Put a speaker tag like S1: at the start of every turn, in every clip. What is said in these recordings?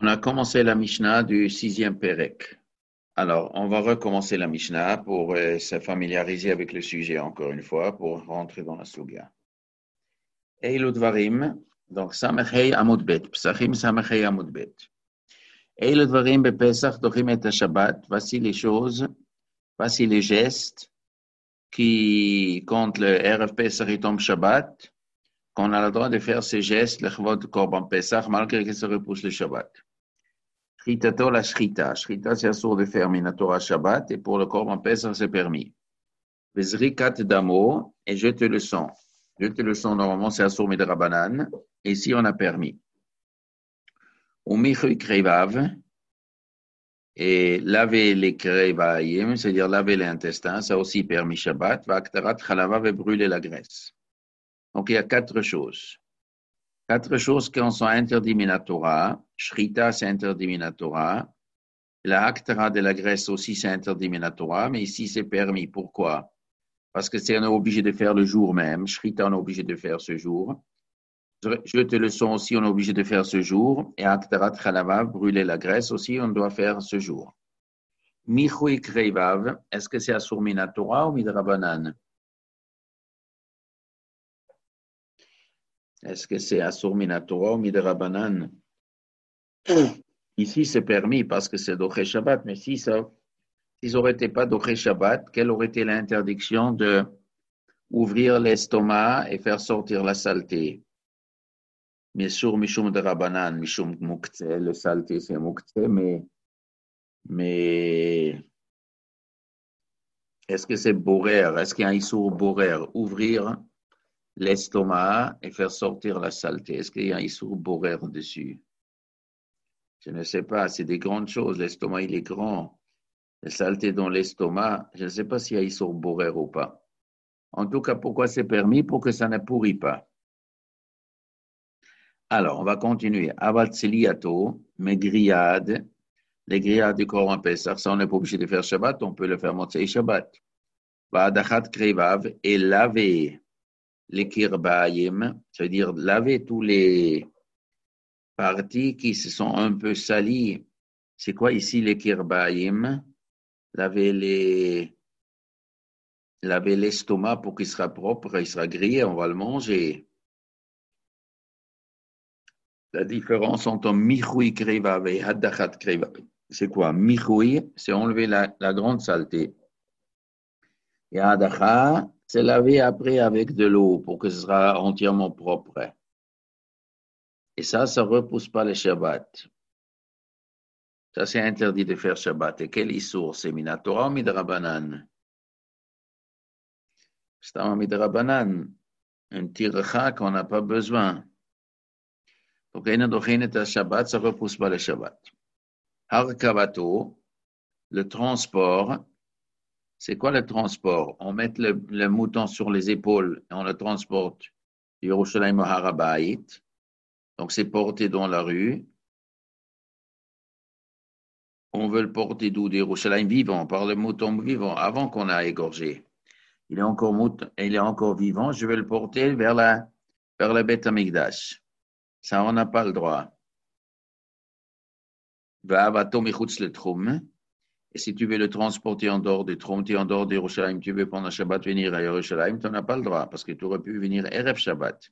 S1: On a commencé la Mishnah du 6e Pérec. Alors, on va recommencer la Mishnah pour se familiariser avec le sujet encore une fois, pour rentrer dans la Sugya. Eilu Dvarim, donc Samechei Amud Bet, Psachim Samechei Amud Bet. Eilu Dvarim Bepesach Dochim et Shabbat, voici les choses, voici les gestes qui, quand le Erev Pesach il tombe Shabbat, qu'on a le droit de faire ces gestes, le Chvod Korban Pesach, malgré que ça repousse le Shabbat. Shritato la shrita. Shrita, c'est assourd de faire Minatora Shabbat, et pour le Korban Pesach, c'est permis. Vezrikat damo, et jeter le sang. Jeter le sang, normalement, c'est assourd midrabanan, et ici, on a permis. Umichu krevav, et laver les krevaim, c'est-à-dire laver les intestins, ça aussi permis Shabbat. Vaktarat chalavav, et brûler la graisse. Donc, il y a 4 choses. 4 choses qui sont interdites Minatora. Shrita, c'est interdit Minatora. La Haktara de la graisse aussi, c'est interdit Minatora, mais ici, c'est permis. Pourquoi? Parce que c'est on est obligé de faire le jour même. Shrita, on est obligé de faire ce jour. Jeter le sang aussi, on est obligé de faire ce jour. Et Haktara Chalavav, brûler la graisse aussi, on doit faire ce jour. Michui Kreivav, est-ce que c'est Asur Minatora ou Midrabanan? Est-ce que c'est Asur Minatora ou Midrabanan? Ici, c'est permis parce que c'est Doché Shabbat, mais si ça n'aurait été pas Doché Shabbat, quelle aurait été l'interdiction de ouvrir l'estomac et faire sortir la saleté? Mishum Mishum de Rabbanan, Mishum Muktzeh, le saleté c'est Muktzeh, mais est-ce que c'est Borer? Est-ce qu'il y a un Issour Borer? Ouvrir l'estomac et faire sortir la saleté. Est-ce qu'il y a un Issour Borer dessus? Je ne sais pas, c'est des grandes choses. L'estomac, il est grand. La saleté dans l'estomac, je ne sais pas s'il y a Issour Borer ou pas. En tout cas, pourquoi c'est permis? Pour que ça ne pourrit pas. Alors, on va continuer. Avatsiliato, mes grillades, les grillades du Coran Pessah, ça on n'est pas obligé de faire Shabbat, on peut le faire Motzei Shabbat. Va'adachat krevav, et laver les kirbaïm, c'est-à-dire laver tous les parties qui se sont un peu salies. C'est quoi ici les kirbaïm? Laver l'estomac pour qu'il sera propre, il sera grillé, on va le manger. La différence entre michoui krevav et hadachat krevav, c'est quoi? Michoui, c'est enlever la grande saleté. Et hadachat, c'est laver après avec de l'eau pour que ce sera entièrement propre. Et ça ne repousse pas le Shabbat. Ça, c'est interdit de faire Shabbat. Et quel issour? C'est Minatora ou Midrabanan? C'est un Midrabanan. Un tiracha qu'on n'a pas besoin. Donc, Shabbat, ça ne repousse pas le Shabbat. Harkavato, le transport. C'est quoi le transport? On met le mouton sur les épaules et on le transporte du Yerushalayim au Harabait. Donc, c'est porté dans la rue. On veut le porter d'où? Des Yerushalayim vivant, par le mouton vivant, avant qu'on a égorgé. Il est encore vivant, je vais le porter vers la Beth Amikdash. Ça, on n'a pas le droit. Et si tu veux le transporter en dehors du Trom, tu es en dehors de Yerushalayim, tu veux pendant Shabbat venir à Yerushalayim, tu n'as pas le droit, parce que tu aurais pu venir Erev Shabbat.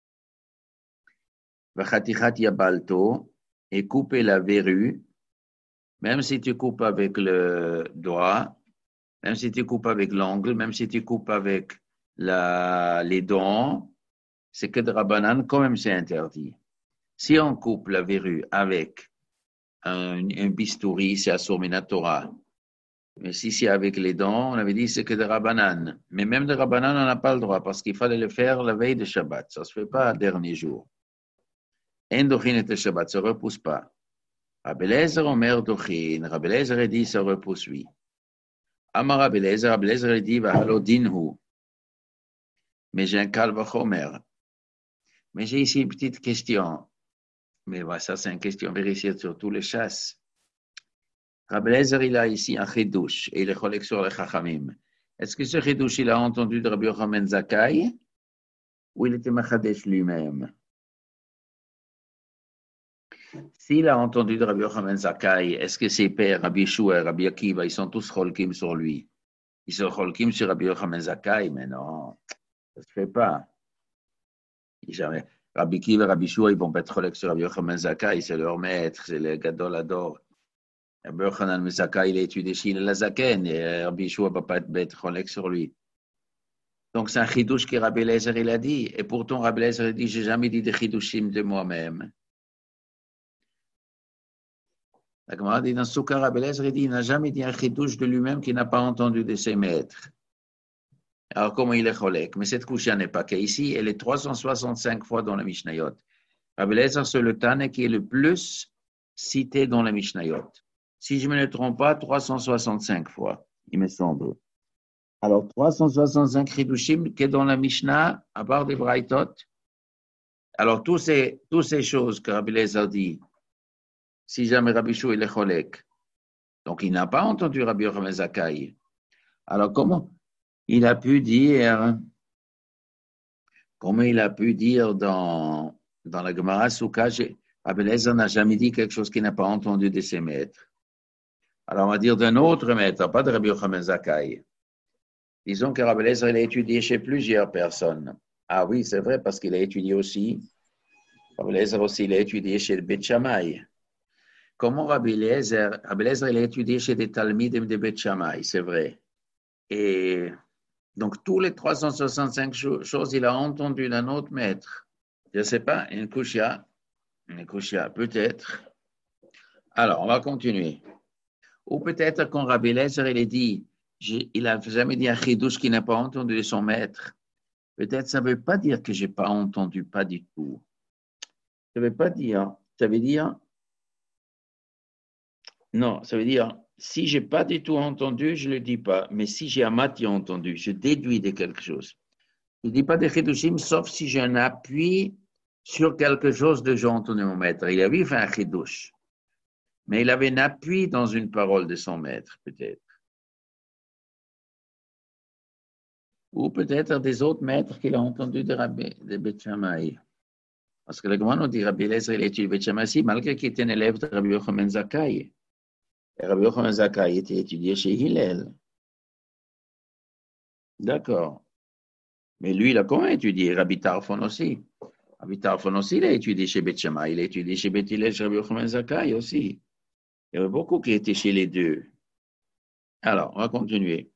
S1: Vachatichat yabalto, et couper la verrue, même si tu coupes avec le doigt, même si tu coupes avec l'ongle, même si tu coupes avec les dents, c'est que de Rabbanan, quand même, c'est interdit. Si on coupe la verrue avec un bistouri, c'est Asur Minatora. Mais si c'est avec les dents, on avait dit c'est que de Rabbanan. Mais même de Rabbanan, on n'a pas le droit parce qu'il fallait le faire la veille de Shabbat. Ça ne se fait pas le dernier jour. Endochin et Shabbat, ça ne repousse pas. Rabbi Eliezer Omer Dochin. Rabbi Eliezer dit ça repousse, oui. Amar Rabbi Eliezer dit Vahalo dinhu. Mais j'ai un kalvachomer. Mais j'ai ici une petite question. Mais voilà, ça c'est une question vérifiée sur tous les chasses. Rabbi Eliezer, il a ici un chidouche et il est collègue sur les chachamim. Est-ce que ce chidouche, il a entendu de Rabbi Yochanan Zakkai ou il était machadesh lui-même? S'il a entendu de Rabbi Yochanan Zakkai, est-ce que ses pères, Rabbi Yeshua et Rabbi Akiva, ils sont tous cholkim sur lui? Ils sont cholkim sur Rabbi Yochanan Zakkai, mais non, ça ne se fait pas. Jamais. Rabbi Akiva et Rabbi Yeshua, ils vont pas être cholek sur Rabbi Yochanan Zakkai, c'est leur maître, c'est le Gadol Ador. Rabbi Yochanan Zakkai, il a étudié chez la Zaken, et Rabbi Yeshua ne va pas être cholek sur lui. Donc, c'est un chidouche que Rabbi Eliezer, il a dit. Et pourtant, Rabbi Eliezer, il dit, j'ai jamais dit de chidouchim de moi-même. La Gemara dit dans Soukha, Rabbi Eliezer, il dit, il n'a jamais dit un chidouche de lui-même qu'il n'a pas entendu de ses maîtres. Alors, comment il est cholek? Mais cette couche n'est pas qu'ici, elle est 365 fois dans la Mishnayot. Rabbi Eliezer, c'est le Tane qui est le plus cité dans la Mishnayot. Si je ne me trompe pas, 365 fois, il me semble. Alors, 365 chidushim qui est dans la Mishnah, à part des Braithot. Alors, toutes ces choses que Rabbi Eliezer dit, si jamais Rabbi Shua il est cholek, donc il n'a pas entendu Rabbi Yochanan Zakkai. Alors, comment il a pu dire dans la Gemara Soukha, Rabbi Eliezer n'a jamais dit quelque chose qu'il n'a pas entendu de ses maîtres. Alors, on va dire d'un autre maître, pas de Rabbi Yochanan Zakkai. Disons que Rabbi Eliezer, il a étudié chez plusieurs personnes. Ah oui, c'est vrai, parce qu'il a étudié aussi. Rabbi Eliezer aussi, il a étudié chez le Beth Shammai. Comment Rabbi Eliezer, il a étudié chez des Talmidim de Beth Shammai, c'est vrai. Et donc, tous les 365 choses, il a entendu d'un autre maître. Je ne sais pas, une kushia, peut-être. Alors, on va continuer. Ou peut-être quand Rabbi Eliezer, il a dit, il n'a jamais dit un chidouche qui n'a pas entendu de son maître. Peut-être ça ne veut pas dire que je n'ai pas entendu, pas du tout. Ça veut pas dire, ça veut dire, non, ça veut dire, si je n'ai pas du tout entendu, je ne le dis pas. Mais si j'ai amati entendu, je déduis de quelque chose. Je ne dis pas de chidushim, sauf si j'ai un appui sur quelque chose de j'ai entendu mon maître. Il avait fait un chidouche. Mais il avait un appui dans une parole de son maître, peut-être. Ou peut-être des autres maîtres qu'il a entendus de Beth Shammai. Parce que le Gemara nous dit Rabbi Eliezer, il a étudié Beth Shammai, malgré qu'il était un élève de Rabbi Yochanan Zakkai. Et Rabbi Yochanan Zakkai était étudié chez Hillel. D'accord. Mais lui, il a comment étudié? Rabbi Tarfon aussi. Rabbi Tarfon aussi, il a étudié chez Beth Shammai. Il a étudié chez Beth Hillel, chez Rabbi Yochanan Zakkai aussi. Il y avait beaucoup qui étaient chez les deux. Alors, on va continuer.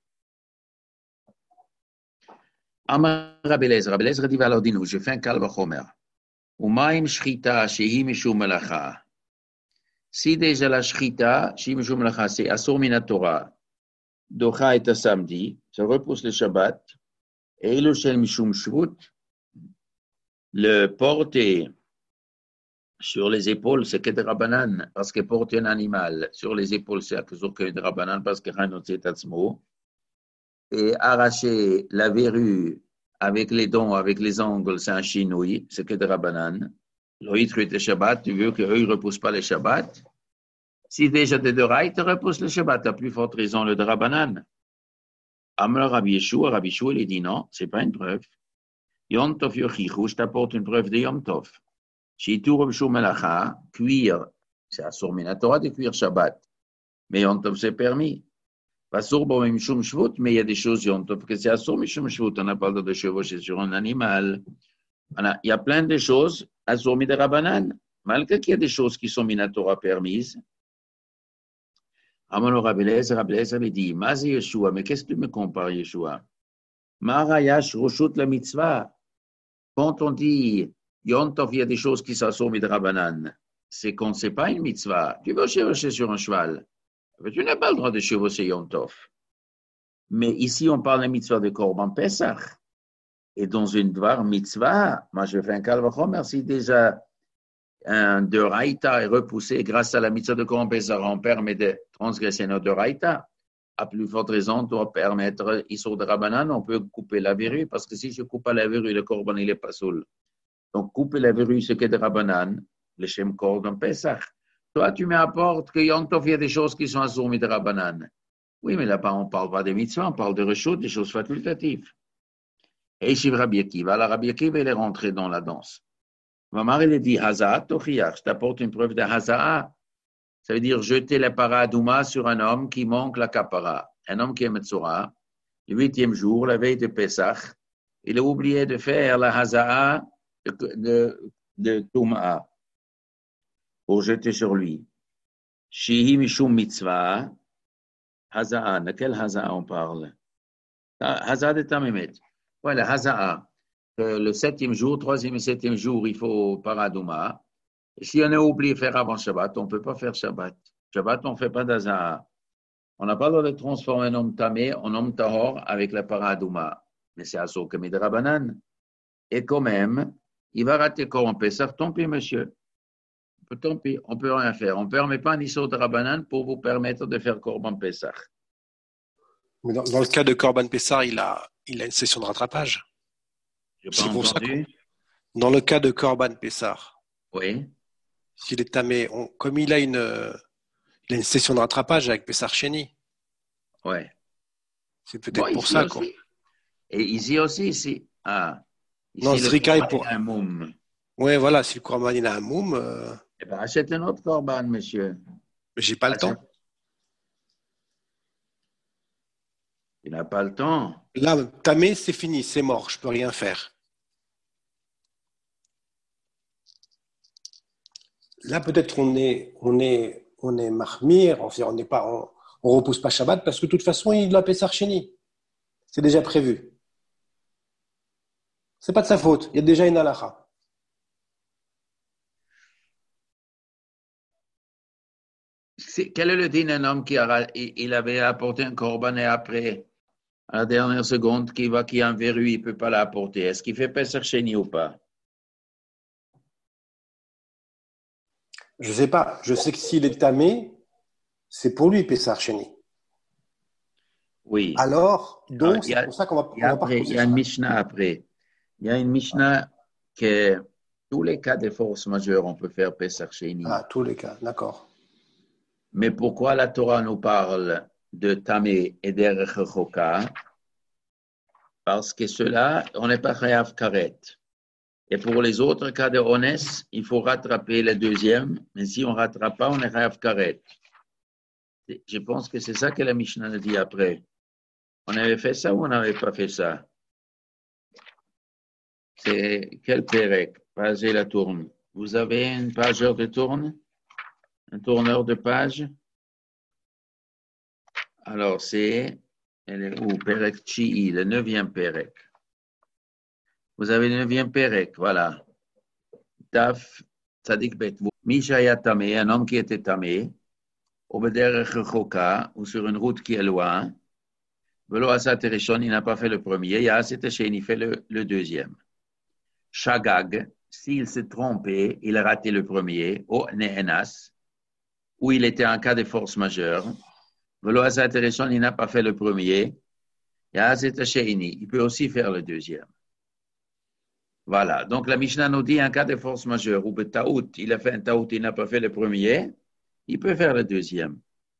S1: Amar Rabbi Eliezer. Rabbi Eliezer dit, alors dis-nous, je fais un calme chomer. Umaim shrita shehi mishum melacha. Si déjà la shrita, shehi mishum melacha, c'est asur mina Torah, docha est un samedi, ça repousse le Shabbat, et ilo shel mishum shvut, le porter sur les épaules, c'est que de rabanan, parce que porter un animal sur les épaules, c'est que de rabanan, parce que Hanot c'est tatzmo, et arracher la verrue avec les dents, avec les ongles, c'est un chinouille, c'est que de rabanan. L'oïtre de Shabbat, tu veux qu'eux ne repoussent pas le Shabbat. Si déjà de Doraï te repousse le Shabbat, à plus forte raison le Drabanan. Amar Rabbi Yeshua, il dit non, ce n'est pas une preuve. Yom Tov Yochichu, je t'apporte une preuve de Yom Tov. Shitur Rabshou Melacha, cuire, c'est Asur Minatora de cuire Shabbat. Mais Yom Tov c'est permis. Asur Bo Mishum Shvut, mais il y a des choses Yom Tov que c'est Asur Mishum Shvut, on n'a pas le droit de chevaucher sur un animal. Il y a plein de choses, Asur Midrabanan, malgré qu'il y a des choses qui sont Minatora permises. Amalo Rabbi Eliezer lui dit, Mazi Yeshua, mais qu'est-ce que tu me compares, Yeshua? Marayash Roshut la mitzvah. Quand on dit Yom Tov, il y a des choses qui s'assurent midrabanan, c'est qu'on ne sait pas une mitzvah. Tu veux chevaucher sur un cheval, mais tu n'as pas le droit de chevaucher Yom Tov. Mais ici, on parle de mitzvah de Korban Pesach. Et dans une dvar mitzvah, moi je fais un calvacho, merci déjà. Un Doraïta est repoussé grâce à la mitzvah de Korban Pesach, on permet de transgresser notre Doraïta. À plus forte raison, on doit permettre, Issur de Rabbanan, on peut couper la verrue, parce que si je coupe pas la verrue, le Korban, il est pas saoul. Donc, couper la verrue, ce qu'est de Rabbanan, le Shem Korban Pesach. Toi, tu m'apportes que Yom Tov, il y a des choses qui sont assourmies de Rabbanan. Oui, mais là-bas, on ne parle pas des mitzvahs, on parle de rechutes, des choses facultatives. Et chez Rabbi Akiva, la Rabbi Akiva, il est rentré dans la danse. Mamar, il dit Haza'at Tochiach, je t'apporte une preuve de Haza'a. Ça veut dire jeter la paradouma sur un homme qui manque la kapara. Un homme qui est Metzora, le 8e jour, la veille de Pesach, il a oublié de faire la Haza'a de Touma pour jeter sur lui. Shihi Mishum Mitzvah, Haza'a, de quel Haza'a on parle? Haza'a de Tamimet. Voilà, Haza'a. Le 7e jour, 3e et 7e jour, il faut paradouma. Et si on a oublié de faire avant Shabbat, on ne peut pas faire Shabbat. Shabbat, on ne fait pas d'Haza'a. On n'a pas le droit de transformer un homme tamé en homme tahor avec la paradouma. Mais c'est Asur comme de Rabbanan. Et quand même, il va rater Korban Pessah. Tant pis, monsieur. Tant pis, on ne peut rien faire. On ne permet pas un Issur de Rabbanan pour vous permettre de faire Korban Pessah.
S2: Mais dans le cas de Korban Pessah, il a une session de rattrapage.
S1: C'est pour ça que
S2: dans le cas de Korban Pessah,
S1: oui.
S2: S'il est tamé, comme il a une session de rattrapage avec Pessah Sheni.
S1: Ouais.
S2: C'est peut-être pour ça
S1: qu'on. Et ici aussi, ici. Ah. Ici,
S2: non, Zrika est
S1: pour un moum.
S2: Oui, voilà, si le Korban il a un moum.
S1: Eh bien, achète un autre Korban, monsieur.
S2: Mais j'ai pas le temps.
S1: Il n'a pas le temps.
S2: Là, tamé, c'est fini, c'est mort, je peux rien faire. Là, peut-être on est mahmir, on n'est pas, on repousse pas Shabbat parce que de toute façon, il a Pessah Sheni. C'est déjà prévu. C'est pas de sa faute. Il y a déjà une halakha.
S1: Quel est le din d'un homme qui il avait apporté un korban et après, à la dernière seconde, qui a un verru, il ne peut pas l'apporter. Est-ce qu'il fait Pessah Sheni ou pas?
S2: Je ne sais pas. Je sais que s'il est tamé, c'est pour lui Pessah Sheni.
S1: Oui.
S2: Alors, donc, c'est pour ça qu'on va pas.
S1: Il y a une Mishnah après. Il y a une Mishnah que tous les cas de force majeure, on peut faire Pessah Sheni.
S2: Ah, tous les cas, d'accord.
S1: Mais pourquoi la Torah nous parle de Tamé et d'Erech Choka? Parce que cela, on n'est pas Chayav Karet. Et pour les autres cas de Honès, il faut rattraper le deuxième. Mais si on ne rattrape pas, on est Chayav Karet. Je pense que c'est ça que la Mishnah dit après. On avait fait ça ou on n'avait pas fait ça? C'est quel Pérec? Passer la tourne. Vous avez un pageur de tourne? Un tourneur de page? Alors, c'est où? Pérec Chi'i, le 9e Pérec. Vous avez le 9e Pérec, voilà. Taf, Tzadik Bet. Mishaya Tamé, un homme qui était tamé, au Bederech Choka, ou sur une route qui est loin. Velo Asat Rishon, il n'a pas fait le premier. Yaset Hashem, il fait le deuxième. Shagag, s'il s'est trompé, il a raté le premier, au Nehenas, où il était en cas de force majeure. Velo Asat Rishon, il n'a pas fait le premier. Yaset Hashem, il peut aussi faire le deuxième. Voilà. Donc, la Mishnah nous dit en cas de force majeure, ou Betaout, il a fait un Taout, il n'a pas fait le premier, il peut faire le deuxième.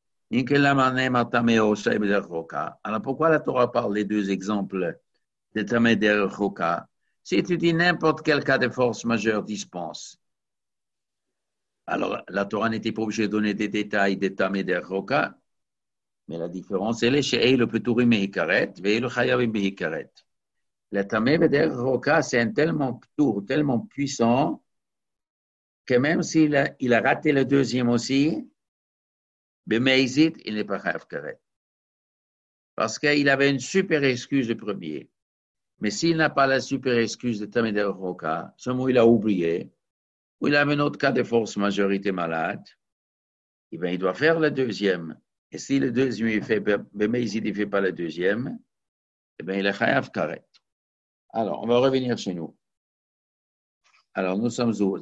S1: Alors, pourquoi la Torah parle des deux exemples de Tamé Choka? Si tu dis n'importe quel cas de force majeure dispense, alors la Torah n'était pas obligée de donner des détails de Tamé Choka, mais la différence, elle est chez le Peturim Mehikaret, et le Chayavim Mehikaret. Le Tamé Choka, c'est un tellement puissant, que même s'il a raté le deuxième aussi, Bemeizit, il n'est pas Chayav Karet. Parce qu'il avait une super excuse de premier. Mais s'il n'a pas la super excuse de Tamé Choka, ce mot il a oublié, ou il avait un autre cas de force majorité malade, eh bien, il doit faire le deuxième. Et si le deuxième, il fait Bemeizit, il ne fait pas le deuxième, eh bien, il est Chayav Karet. Alors, on va revenir chez nous. Alors, nous sommes où?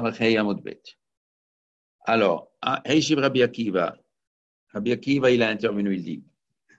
S1: Alors, Heishib Rabbi Akiva. Rabbi Akiva, il a intervenu, il dit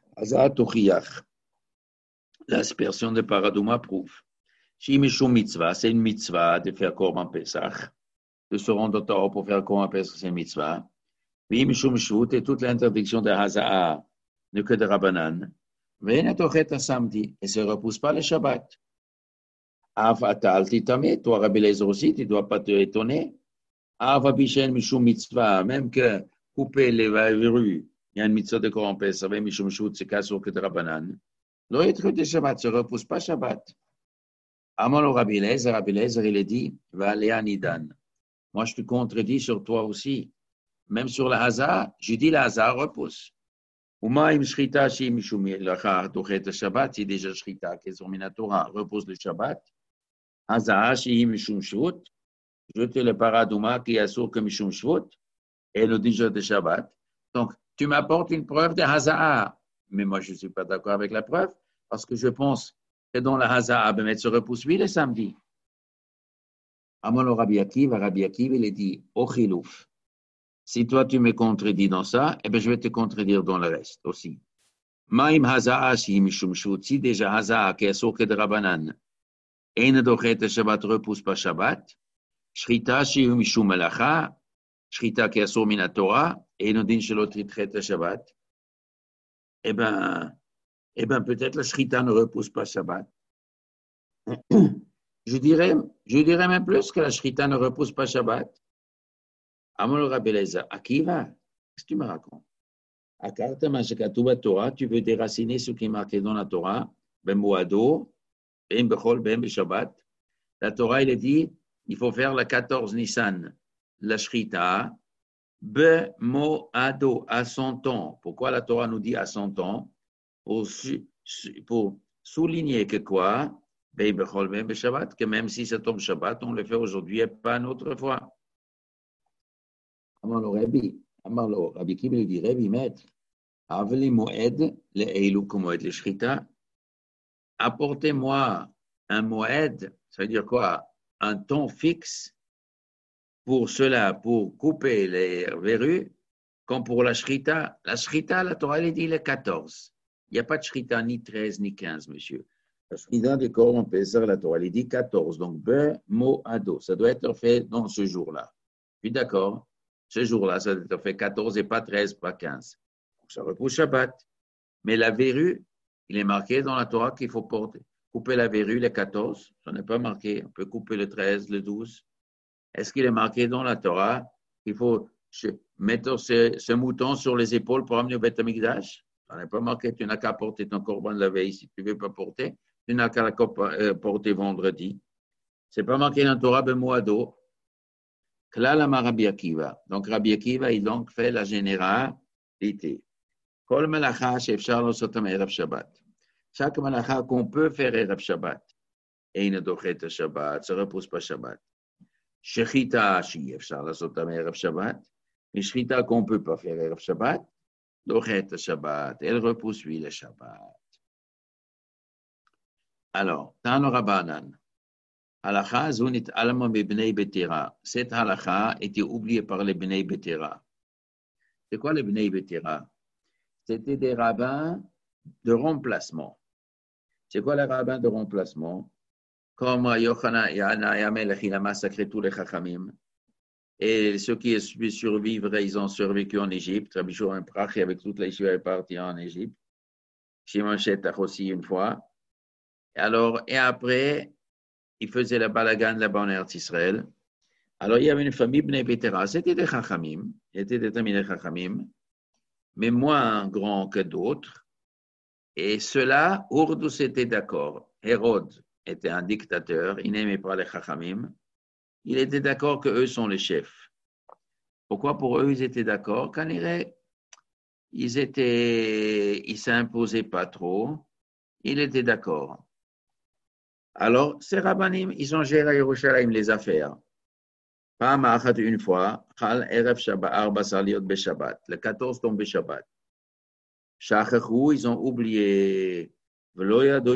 S1: l'aspersion de paradouma prouve. Si Mishum mitzvah, c'est une mitzvah de faire Korban Pesach, de se rendre au Torah pour faire Korban Pesach, c'est une mitzvah. Oui, Mishum Shvut, et toute l'interdiction de Haza'a, ne que de Rabbanan. Venez tochet à samedi, et ne se repousse pas le Shabbat. Avatal titame, toi, Rabbi Eliezer aussi, tu ne dois pas te étonner. Avabishen mishum mitzvah, même que couper les verrues, il y a une mitzvah de Corban Pessah, mishum shut, c'est kasur que de Rabbanan. Lo yetru de Shabbat, se repousse pas Shabbat. Amal au Rabbi Eliezer, il a dit, va aller à Nidan. Moi, je te contredis sur toi aussi. Même sur la Hazar, je dis la Hazar repousse. Uma im shrita shi mishum lachar dochet Shabbat, c'est déjà shrita, qui est sur Minatora, repose le Shabbat. Hazar shi mishum shvut, je te le paradouma qui est sur que mishum shvut, et le déjà de Shabbat. Donc, tu m'apportes une preuve de Hazar. Mais moi, je ne suis pas d'accord avec la preuve, parce que je pense que dans la Hazar, ben, se repousse lui le samedi. Amal au Rabbi Akiva, il a dit, au chilouf. Si toi, tu me contredis dans ça, eh bien, je vais te contredire dans le reste aussi. Maïm Hazaa, si Mishum Shut, si déjà Hazaa, qui est source de Rabbanan, et ne dochet Shabbat repousse pas Shabbat, Shrita, si Mishum Melacha, Shrita, qui est source de Torah, et ne din Shalot Ritret Shabbat, eh bien, peut-être la Shrita ne repousse pas Shabbat. Je dirais même plus que la Shrita ne repousse pas Shabbat. Amol Rabbi Eliezer, Akiva, qu'est-ce que tu me racontes? Akarta Mashakatuba Torah, tu veux déraciner ce qui est marqué dans la Torah, Ben Moado, Ben Bechol, Ben Shabbat. La Torah, il est dit, il faut faire la 14 Nissan, la Shrita, Ben Moado, à son temps. Pourquoi la Torah nous dit à son temps? Pour souligner que quoi? Ben Bechol, Ben Shabbat, que même si ça tombe Shabbat, on le fait aujourd'hui et pas une autre fois. Amarlo, Rabbi Kiva lui dit, Rabbi maître, aveli moed le eilu moed le shrita. Apportez-moi un moed, ça veut dire quoi? Un temps fixe pour cela, pour couper les verrues, comme pour la shrita. La shrita, la Torah, elle dit le 14. Il n'y a pas de shrita ni 13 ni 15, monsieur. La shrita du Corban Pessah, la Torah, elle dit 14. Donc, be mo ado, ça doit être fait dans ce jour-là. Puis d'accord? Ce jour-là, ça doit être fait 14 et pas 13, pas 15. Donc, ça repousse Shabbat. Mais la verrue, il est marqué dans la Torah qu'il faut porter. Couper la verrue, le 14, ça n'est pas marqué. On peut couper le 13, le 12. Est-ce qu'il est marqué dans la Torah qu'il faut mettre ce mouton sur les épaules pour amener au Beth Amikdash? Ça n'est pas marqué. Tu n'as qu'à porter ton corban de la veille. Si tu ne veux pas porter, tu n'as qu'à porter vendredi. Ce n'est pas marqué dans la Torah, ben moado. Klal Rabbi Akiva. Donc, Rabbi Akiva, il donc fait la généralité. Kol malacha she'efshar losotam erev Shabbat. Chaque malacha qu'on peut faire erev Shabbat. Eine dochet Shabbat, ça ne repousse pas Shabbat. Shechita she'efshar losotam erev Shabbat. Mais shechita qu'on ne peut pas faire erev Shabbat, dochet Shabbat. Elle repousse lui le Shabbat. Alors, Tano Rabbanan. Halakha zunit alma b'bnei betera. Cette halakha était oubliée par les bnei betera. C'est quoi les bnei betera? C'était des rabbins de remplacement. C'est quoi les rabbins de remplacement? Comme Yochanan Yamelech, il a massacré tous les chachamim. Et ceux qui ont pu survivre, ils ont survécu en Égypte. Rabbi Shimon Prachi, avec toute la Yeshiva, est parti en Égypte. Shimon Shetach aussi une fois. Et après, il faisait la balagan là-bas en Eretz Israël. Alors, il y avait une famille Bnei Betera. C'était des chachamim. Ils étaient déterminés chachamim, mais moins grands que d'autres. Et ceux-là, Urdus était d'accord. Hérode était un dictateur. Il n'aimait pas les chachamim. Il était d'accord qu'eux sont les chefs. Pourquoi pour eux, ils étaient d'accord? Quand ils s'imposaient pas trop. Il était d'accord. Alors, ces rabbanim, ils ont géré à Yerushalayim les affaires. Une fois, le 14 tombe Shabbat. Ils ont oublié. Ils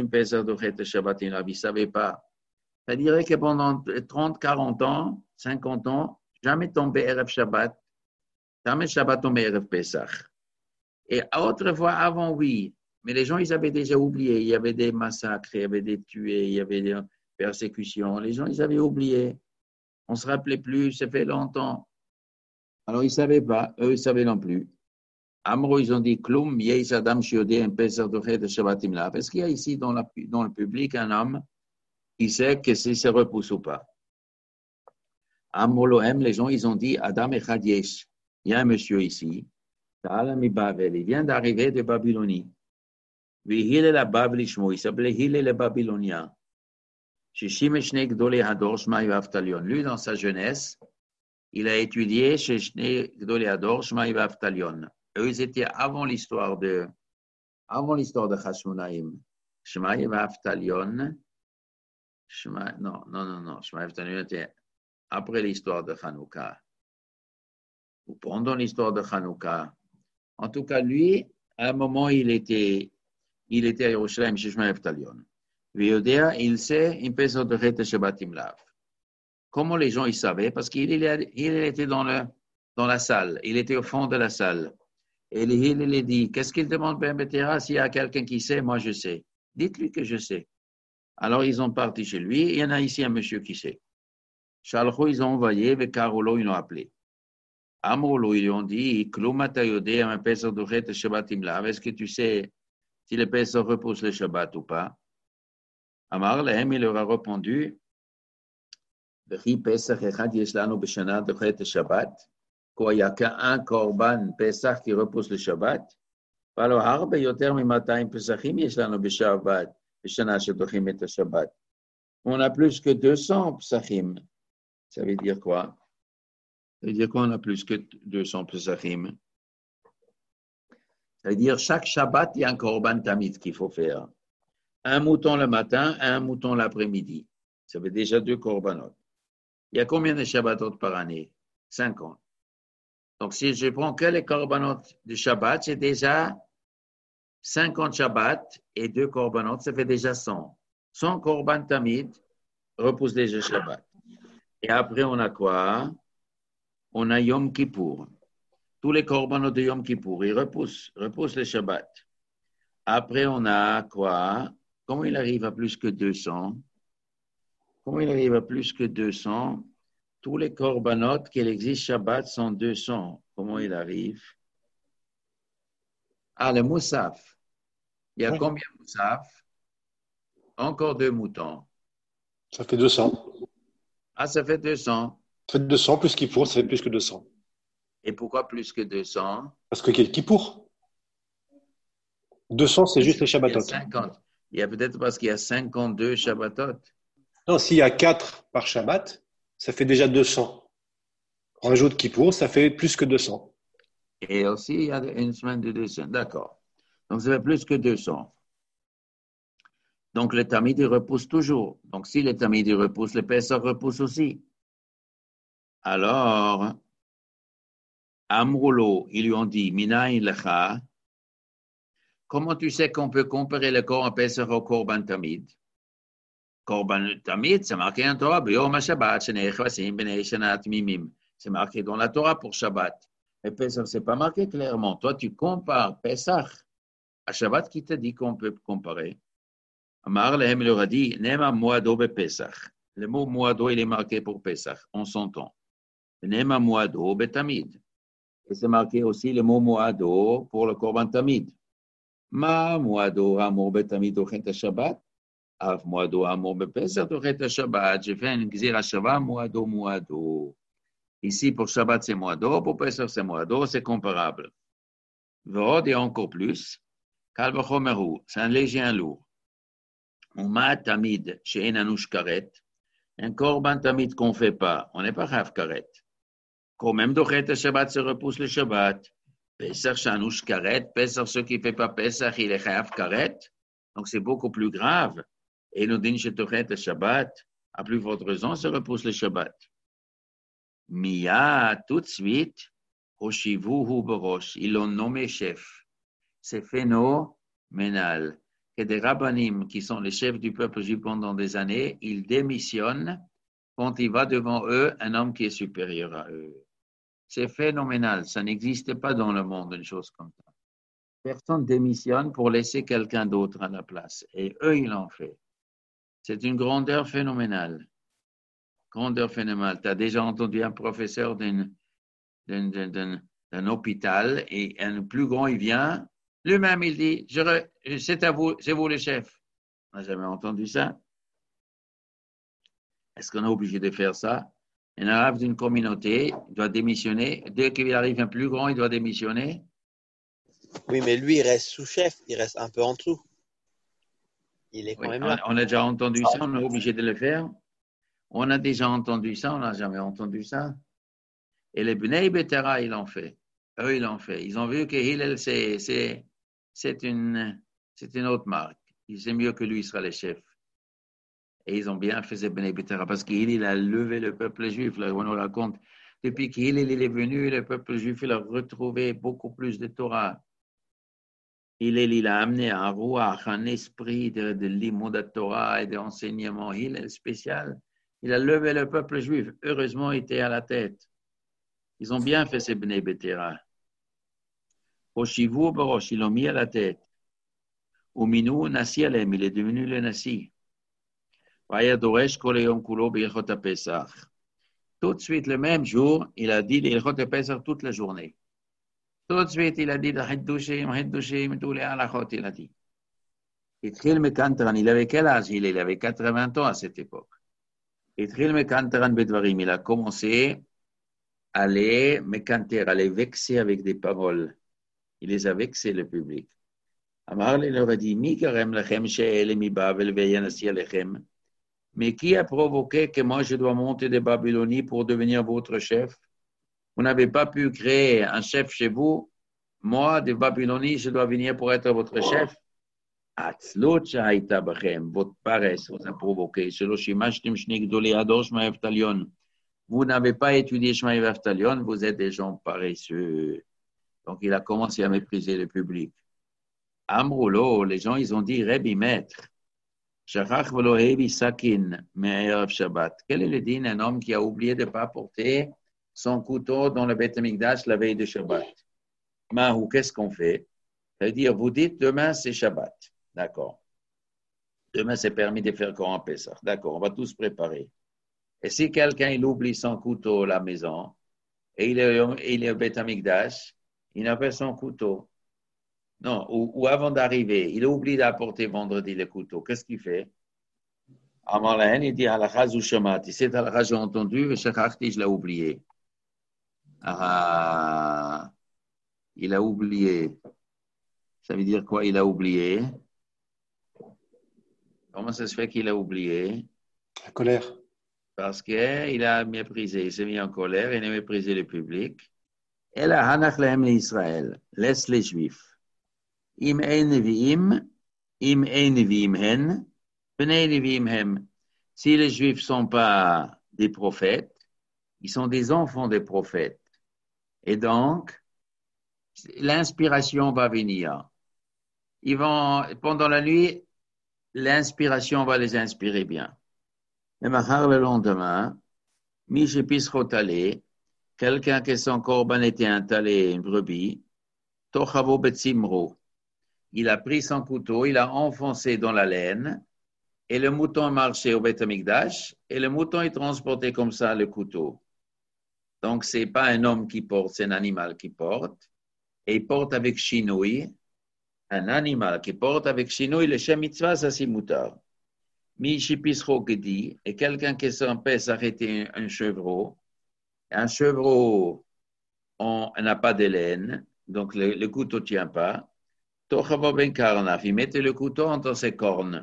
S1: ne savaient pas. Ça dirait que pendant 30, 40 ans, 50 ans, jamais tombé Erev Shabbat. Jamais Shabbat tombé Erev Pesach. Et autrefois, avant, oui. Mais les gens, ils avaient déjà oublié. Il y avait des massacres, il y avait des tués, il y avait des persécutions. Les gens, ils avaient oublié. On ne se rappelait plus, ça fait longtemps. Alors, ils ne savaient pas. Eux, ils ne savaient non plus. Amro, ils ont dit, Kloum, Yeis Adam Shiodé, un Pesach de Shabbatim là. Parce qu'il y a ici dans le public un homme il sait que si ça repousse ou pas. Amrolohem, les gens, ils ont dit, Adam Echad Yesh, il y a un monsieur ici, Ta'ala mi Bavel, il vient d'arriver de Babylonie. Vihile la Bablishmo, il s'appelait Hile le Babylonien. Shishim Eshne Gdolei Hador Shma Yavtalion. Lui, dans sa jeunesse, il a étudié chez Shne Gdolei Hador Shma Yavtalion. Eux, ils étaient avant l'histoire de Chashmonaïm. Shma Yavtalion, non. Shma Yavtalion était après l'histoire de Hanouka, ou pendant l'histoire de Hanouka. En tout cas, lui, à un moment, il était à Yerushalayim chez Shma Yavtalion. Il sait, il peut s'autorer de Shabbat Imlav. Comment les gens ils savaient? Parce qu'il était dans la salle, il était au fond de la salle. Et il dit, qu'est-ce qu'il demande, Ben Betera? S'il y a quelqu'un qui sait, moi je sais. Dites-lui que je sais. Alors ils ont parti chez lui, il y en a ici un monsieur qui sait. Shalcho, ils ont envoyé, avec Karolo, ils l'ont appelé. Amrolo, ils lui ont dit, Klumata Yodé, un Pesach de Shabbat Imlav. Est-ce que tu sais si le Pesach repousse le Shabbat ou pas? Amar Lehem, il leur a répondu, V'chi Pesach echad yesh lanu b'shana dochet Shabbat. Quoi, il n'y a qu'un korban Pesach qui repousse le Shabbat. Alors, harbe yoter mimatayim Pesachim yesh lanu b'Shabbat, b'shana shedochim et Shabbat. On a plus que 200 Pesachim. Ça veut dire quoi? Ça veut dire qu'on a plus que 200 Pesachim. Ça veut dire chaque Shabbat, il y a un korban tamid qu'il faut faire. Un mouton le matin, un mouton l'après-midi. Ça fait déjà 2 korbanot. Il y a combien de Shabbatot par année? 50. Donc, si je prends que les korbanot de Shabbat, c'est déjà 50 Shabbat et 2 korbanot, ça fait déjà 100. 100 korban tamid repousse déjà Shabbat. Et après, on a quoi? On a Yom Kippour. Tous les korbanot de Yom Kippour, ils repoussent le Shabbat. Après, on a quoi? Comment il arrive à plus que 200? Comment il arrive à plus que 200? Tous les korbanot qu'il existe Shabbat sont 200. Comment il arrive? Ah, le moussaf. Il y a combien de moussaf? Encore 2 moutons.
S2: Ça fait 200.
S1: Ah, ça fait 200.
S2: Ça fait 200 plus Kippour, ça fait plus que 200.
S1: Et pourquoi plus que 200?
S2: Parce que quel Kippour? 200, c'est juste les Shabbatot.
S1: Il y a peut-être parce qu'il y a 52 Shabbatot.
S2: Non, s'il y a 4 par Shabbat, ça fait déjà 200. On rajoute Kippour, ça fait plus que 200.
S1: Et aussi, il y a une semaine de 200. D'accord. Donc, ça fait plus que 200. Donc, le Tamid, il repousse toujours. Donc, si le Tamid, il repousse, le Pesach repousse aussi. Alors, Amroulo, ils lui ont dit, Minaïn lecha, comment tu sais qu'on peut comparer le Korban Pesach au Korban Tamid? Korban Tamid, c'est marqué en Torah, c'est marqué dans la Torah pour Shabbat. Mais Pesach, c'est pas marqué clairement. Toi, tu compares Pesach à Shabbat qui te dit qu'on peut comparer. Amar Lehem leur a dit, Nema Moado be Pesach. Le mot Moado, il est marqué pour Pesach, on s'entend. Nema Moado be Tamid. Et c'est marqué aussi le mot Moado pour le Korban Tamid. Ma Moado Amor be Tamid ochet Shabbat. Av Moado Amor be Pesach ochet Shabbat. J'ai fait une Gzira Shabbat, Moado. Ici, pour Shabbat, c'est Moado, pour Pesach, c'est Moado, c'est comparable. Vod et encore plus. Kalvachomeru, c'est un léger, un lourd. Uma Tamid, chez Enanush Karet. Un Korban Tamid qu'on ne fait pas, on n'est pas Chav Karet. Quand même d'ochet Shabbat se repousse le Shabbat. Pesach Shanush Karet, Pesach, ceux qui ne font pas Pesach, il est Chav Karet. Donc c'est beaucoup plus grave. Et nous disons que Shabbat, à plus forte raison, se repousse le Shabbat. Mia, tout de suite, Hoshivuhu Borosh, ils l'ont nommé chef. C'est phénoménal que des rabbanim qui sont les chefs du peuple juif pendant des années, ils démissionnent quand il va devant eux un homme qui est supérieur à eux. C'est phénoménal, ça n'existe pas dans le monde une chose comme ça. Personne démissionne pour laisser quelqu'un d'autre à la place. Et eux, ils l'ont fait. C'est une grandeur phénoménale. Grandeur phénoménale. Tu as déjà entendu un professeur d'un hôpital et un plus grand, il vient, lui-même, il dit, c'est à vous, c'est vous le chef. On n'a jamais entendu ça. Est-ce qu'on est obligé de faire ça? Un arabe d'une communauté doit démissionner. Dès qu'il arrive un plus grand, il doit démissionner.
S3: Oui, mais lui, il reste sous-chef, il reste un peu en dessous. Il est quand
S1: Oui,
S3: même
S1: on
S3: là.
S1: a déjà entendu ça, on est obligé de le faire. On a déjà entendu ça, on n'a jamais entendu ça. Et les Bnei Betera, ils l'ont fait. Eux, ils l'ont fait. Ils ont vu que Hillel, c'est une autre marque. C'est mieux que lui, il sera le chef. Et ils ont bien fait ces Bnei Betera parce qu'il a levé le peuple juif. Là, on nous raconte, depuis qu'il est venu, le peuple juif il a retrouvé beaucoup plus de Torah. Il a amené un roi, un esprit de l'imoud de Torah et d'enseignement. Il est spécial. Il a levé le peuple juif. Heureusement, il était à la tête. Ils ont bien fait ces Bnei Betera. Oshivu Barosh, ils l'ont mis à la tête. Uminu Nasi Alem, il est devenu le Nasi. Vaya Doresh Koleyom Kulo Birchot Pesach. Tout de suite, le même jour, il a dit l'Ilchot Pesach toute la journée. Tout de suite, il a dit Hiddushim, tous les halachot, il a dit. Itril Mekantaran, il avait quel âge? Il avait 80 ans à cette époque. Itril Mekantaran Bedvarim, il a commencé à les mekanter, à les vexer avec des paroles. Il les a vexés, le public. Amar il leur a dit, Mi karem lechem she'ele mi Babel ve'yanasi alechem. Mais qui a provoqué que moi je dois monter de Babylonie pour devenir votre chef? Vous n'avez pas pu créer un chef chez vous. Moi, de Babylonie, je dois venir pour être votre chef. Atzlut sha'aita bachem, votre paresse vous a provoqué. Vous n'avez pas étudié Shmaï Vaftalion, vous êtes des gens paresseux. Donc, il a commencé à mépriser le public. Amroulo, les gens, ils ont dit, Rebbi, maître, Shachach velo hevi sakin me'erev Shabbat. Quel est le din d'un homme qui a oublié de ne pas porter son couteau dans le Beth Amikdash la veille de Shabbat? Mahou, qu'est-ce qu'on fait? C'est-à-dire, vous dites, demain, c'est Shabbat. D'accord. Demain, c'est permis de faire Coran Pessah. D'accord, on va tous préparer. Et si quelqu'un, il oublie son couteau à la maison, et il est au Beth Amikdash, il n'a pas son couteau. Non, ou avant d'arriver, il oublie d'apporter vendredi le couteau. Qu'est-ce qu'il fait? Amalén, il dit halakha zu shamati. Cette halakha, j'ai entendu, et shachachti, je l'ai oublié. Ah, il a oublié. Ça veut dire quoi, il a oublié? Comment ça se fait qu'il a oublié?
S2: La colère.
S1: Parce qu'il a méprisé, il s'est mis en colère, il a méprisé le public. Et la hanach lehem l'Israël, laisse les Juifs. Im ein neviim hen, bnei neviim hem. Si les Juifs ne sont pas des prophètes, ils sont des enfants des prophètes. Et donc, l'inspiration va venir. Pendant la nuit, l'inspiration va les inspirer bien. Et le lendemain, Miche Pisrotale, quelqu'un qui son corban était un talé, une brebis, Tochavo Betsimro. Il a pris son couteau, il a enfoncé dans la laine, et le mouton marchait au Beth Amikdash, et le mouton est transporté comme ça le couteau. Donc, ce n'est pas un homme qui porte, c'est un animal qui porte, et il porte avec chinouille. Un animal qui porte avec chinouille, le Shem Mitzvah, ça c'est moutard. Michipisro dit, et quelqu'un qui s'empêche s'arrêter un chevreau. Un chevreau, on n'a pas de laine, donc le couteau ne tient pas. Il mettait le couteau entre ses cornes.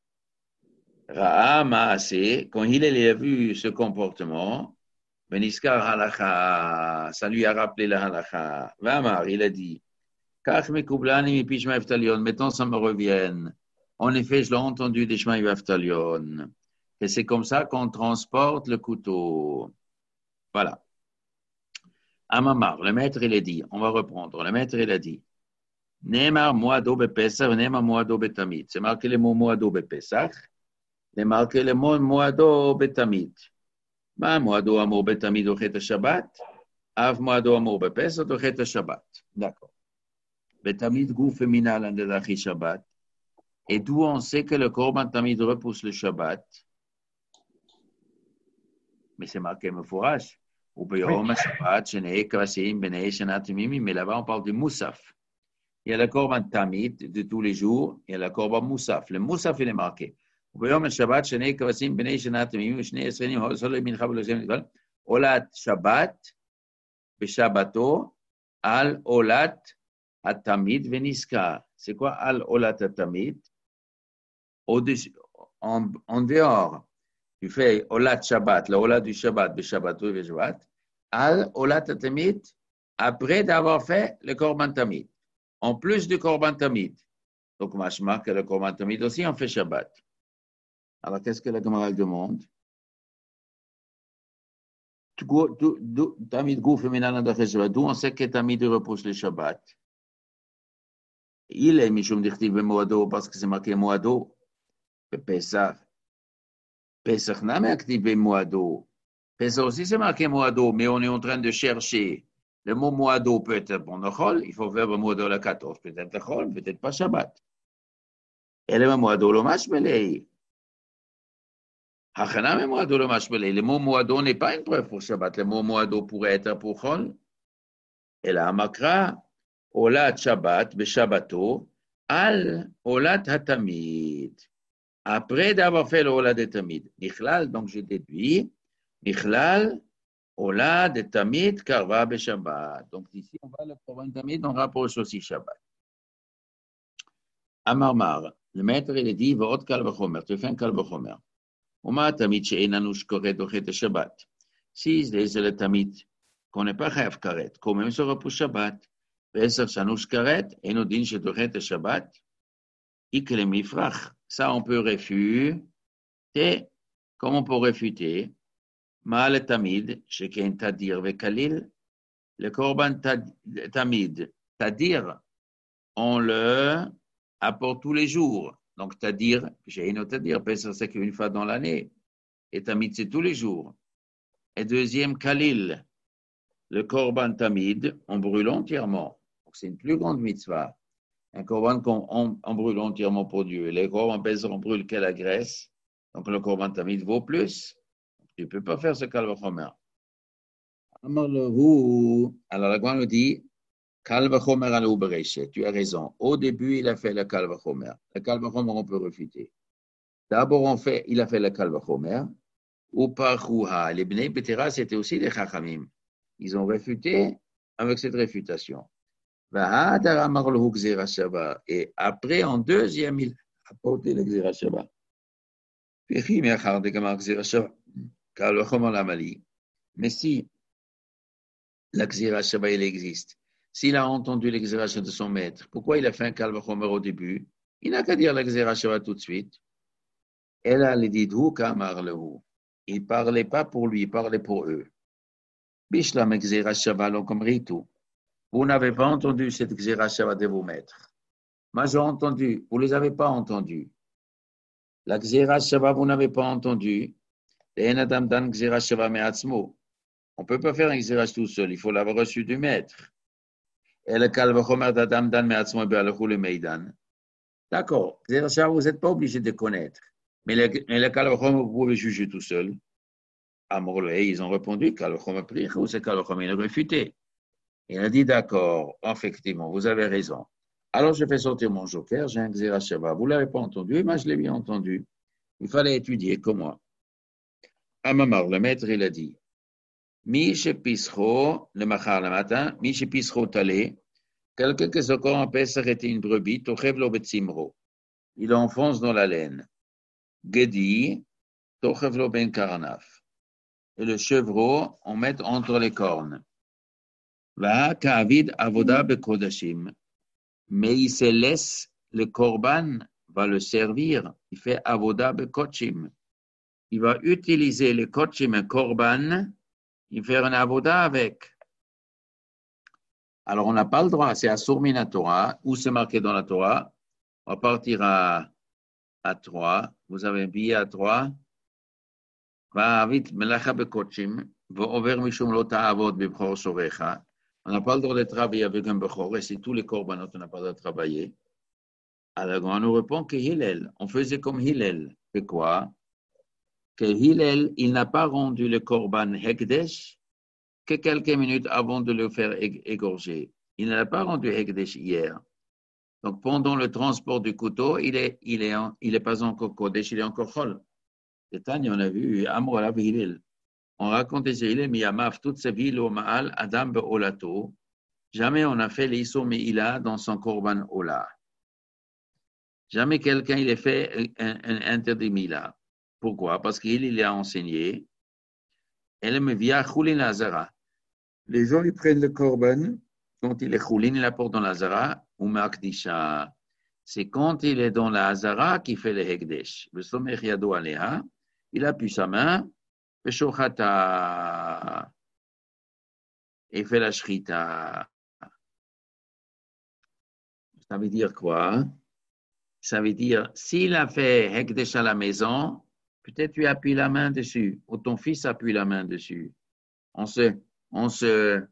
S1: Ra'a Maaseh, quand il a vu ce comportement, Beniskar halacha, ça lui a rappelé la halacha. Vamar, il a dit, Kach mekublani mi pishma eftalion, maintenant ça me revient. En effet, je l'ai entendu des Shmaï Vaftalion. Et c'est comme ça qu'on transporte le couteau. Voilà. Amamar, le maître, il a dit, on va reprendre, le maître, il a dit, Neymar Moado Bepesach, Neymar Moado Betamid. C'est marqué le mot Moado Bepesach, c'est marqué le mot Moado Betamid. Ma Moado Amour Betamid au Chet Shabbat, Av Moado Amour Bepesach au Chet Shabbat. D'accord. Betamid goût féminin de la Shabbat. Et d'où on sait que le Korban Tamid repousse le Shabbat. Mais c'est marqué Mefourash. Mais là-bas, on parle du Moussaf. Il y a le Korban Tamid de tous les jours, il y a le Korban Moussaf. Le Moussaf, il est marqué. וביום השבת שני כבשים בני שנה תמימים ושני עשרנים הוסלו מנחה ולשם נגבל עולת שבת בשבתו על עולת התמיד ונזכר. C'est quoi al עולת התמיד? En dehors, tu fais עולת שבת, לעולת du שבת בשבתו ובשבת, al עולת התמיד après d'avoir fait le korban tamid. En plus du korban tamid. Donc, machma que le korban tamid aussi, on fait Shabbat. Alors, qu'est-ce que la Gemara demande? Tamid gouf et minana de Shabbat. D'où on sait que Tamid repousse le Shabbat? Il est Mishum Dichtiv Moado parce que c'est marqué Moado. Pesach. Pesach n'a pas activé Moado. Pesach aussi, c'est marqué Moado, mais on est en train de chercher. Le mot Moado peut être bon Chol, il faut faire le Moado le 14, peut-être Chol, peut-être pas Shabbat. Et le Moado le Mashmelei. Le mot Moado n'est pas une preuve pour Shabbat. Le mot Moado pourrait être pour Chol. Et la Makra, Olat Shabbat, Beshabbato, Al Olat Hatamid. Après d'avoir fait le Olat de Tamid. Nichlal, donc je déduis, Nichlal, Ola de Tamid, Karva Beshabbat. Donc ici, on va le Korban Tamid, on rapproche aussi Shabbat. Amarmar, le maître, il dit, V'ot Kal V'chomer, tu fais un Kal V'chomer. Oma Tamid she'enanush koret dochet Shabbat. Si c'est le Tamid qu'on n'est pas chef karet, quand même se repousse Shabbat, Ve'eser shanush karet, enodin shedochet Shabbat, ikle mifrach. Ça, on peut réfuter. Comment on peut réfuter? Mal Tamid, Sheken Tadir Vekalil, le Korban Tamid, Tadir, on le apporte tous les jours. Donc, Tadir, j'ai une autre Tadir, Pesach, c'est qu'une fois dans l'année. Et Tamid, c'est tous les jours. Et deuxième, Kalil, le Korban Tamid, on brûle entièrement. Donc, c'est une plus grande mitzvah. Un Korban qu'on brûle entièrement pour Dieu. Les Korban Pesach, on brûle que la graisse. Donc, le Korban Tamid vaut plus. Tu ne peux pas faire ce Kal V'chomer. Alors, la Gemara nous dit, Kal V'chomer al Ubereshet. Tu as raison. Au début, il a fait le Kal V'chomer. Le Kal V'chomer, on peut refuter. D'abord, il a fait le Kal V'chomer. Ou par Chouha. Les Bnei Betera, c'était aussi les Chachamim. Ils ont réfuté avec cette réfutation. Et après, en deuxième, il a porté le Gzera Shabbat. Mais si la Gzera Shabbat, il existe, s'il a entendu le Gzera Shabbat de son maître, pourquoi il a fait un Kal V'chomer au début? Il n'a qu'à dire le Gzera Shabbat tout de suite. Elle a dit, il ne parlait pas pour lui, il parlait pour eux. Bishlam Gzera Shabbat, comme Ritu. Vous n'avez pas entendu cette Gzera Shabbat de vos maîtres. Moi, j'ai entendu, vous ne les avez pas entendus. La Gzera Shabbat, vous n'avez pas entendu. On ne peut pas faire un Gzera tout seul, il faut l'avoir reçu du maître. Et le Kal V'chomer d'Adam Dan Me'atzmo Be'alachou le Meidan. D'accord, Gzera Shabbat, vous n'êtes pas obligé de connaître. Mais le Kal V'chomer, vous pouvez juger tout seul. Amorloé, ils ont répondu, Kal V'chomer Prich, ou c'est Kal V'chomer, il a réfuté. Il a dit, d'accord, effectivement, vous avez raison. Alors, je fais sortir mon joker, j'ai un Gzera Shabbat. Vous ne l'avez pas entendu, moi, je l'ai bien entendu. Il fallait étudier comme moi. Amamar, le maître, il a dit, Mi shepisro, le machar le matin, Mi shepisro talé, quelqu'un qui se corps en Pesach était une brebis, tochev lo betzimro. Il enfonce dans la laine. Gedi, tochev lo ben karanaf. Et le chevreau, on met entre les cornes. Va ka'avid avoda bekodashim. Mais il se laisse, le korban va le servir. Il fait avoda bekodashim. Il va utiliser le kodashim, un korban, il fait un avoda avec. Alors, on n'a pas le droit, c'est à Sourmina Torah, où c'est marqué dans la Torah. On va partir à 3. Vous avez un billet à 3. On n'a pas le droit de travailler avec un bechor, et c'est tous les korbanot, on n'a pas le droit de travailler. Alors, on nous répond que Hillel, on faisait comme Hillel. C'est quoi? Que Hillel, il n'a pas rendu le korban Hekdesh que quelques minutes avant de le faire égorger. Il n'a pas rendu Hekdesh hier. Donc, pendant le transport du couteau, il est pas encore Kodesh, il est encore Chol. Et Tanya, on a vu, Amr alav Hillel. On raconte des Hillel, Miyamav, toute sa vie, au Ma'al, Adam be'olato. Jamais on a fait l'Issur Me'ila dans son Korban Ola. Jamais quelqu'un il a fait un interdit Mila. Pourquoi? Parce qu'il a enseigné. Elle me via Choulin Azara. Les gens ils prennent le Korban quand il est Choulin, il apporte dans l'Azara ou Makdisha. C'est quand il est dans la Azara qu'il fait le Hekdesh. Le Somech Yado Aleha, il appuie sa main, le Shochata, et il fait la Shrita. Ça veut dire quoi? Ça veut dire, s'il a fait Hekdesh à la maison, peut-être tu appuies la main dessus, ou ton fils appuie la main dessus. On se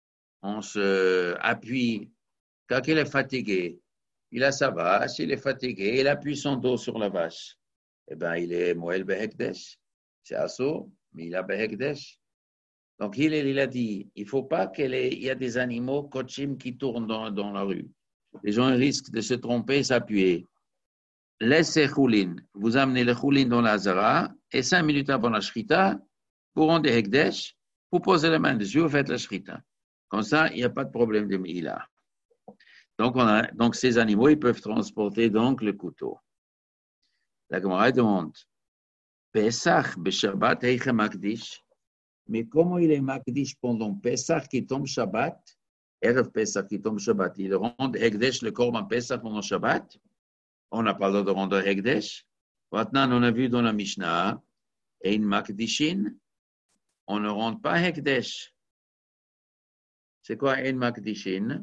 S1: appuie. Quand il est fatigué, il a sa vache, il est fatigué, il appuie son dos sur la vache. Eh bien, il est Moël Behekdesh. C'est assaut, mais il a Behekdesh. Donc, il a dit, il ne faut pas qu'il y ait des animaux kochim qui tournent dans la rue. Les gens risquent de se tromper et s'appuyer. Laissez Choulin. Vous amenez le Choulin dans la Zara et 5 minutes avant la Shrita, vous rendez Hekdesh, vous posez la main dessus, vous faites la Shrita. Comme ça, il n'y a pas de problème de Mila. Donc, ces animaux, ils peuvent transporter donc le couteau. La Gemara demande, Pesach, Beshabbat, Heiche Makdish. Mais comment il est Makdish pendant Pesach qui tombe Shabbat, Erev Pesach qui tombe Shabbat, il rend Hekdesh le Korban Pesach pendant Shabbat? On n'a pas le droit de rendre Hekdesh. Maintenant, on a vu dans la Mishnah, Ein Makdishin, on ne rend pas Hekdesh. C'est quoi Ein Makdishin?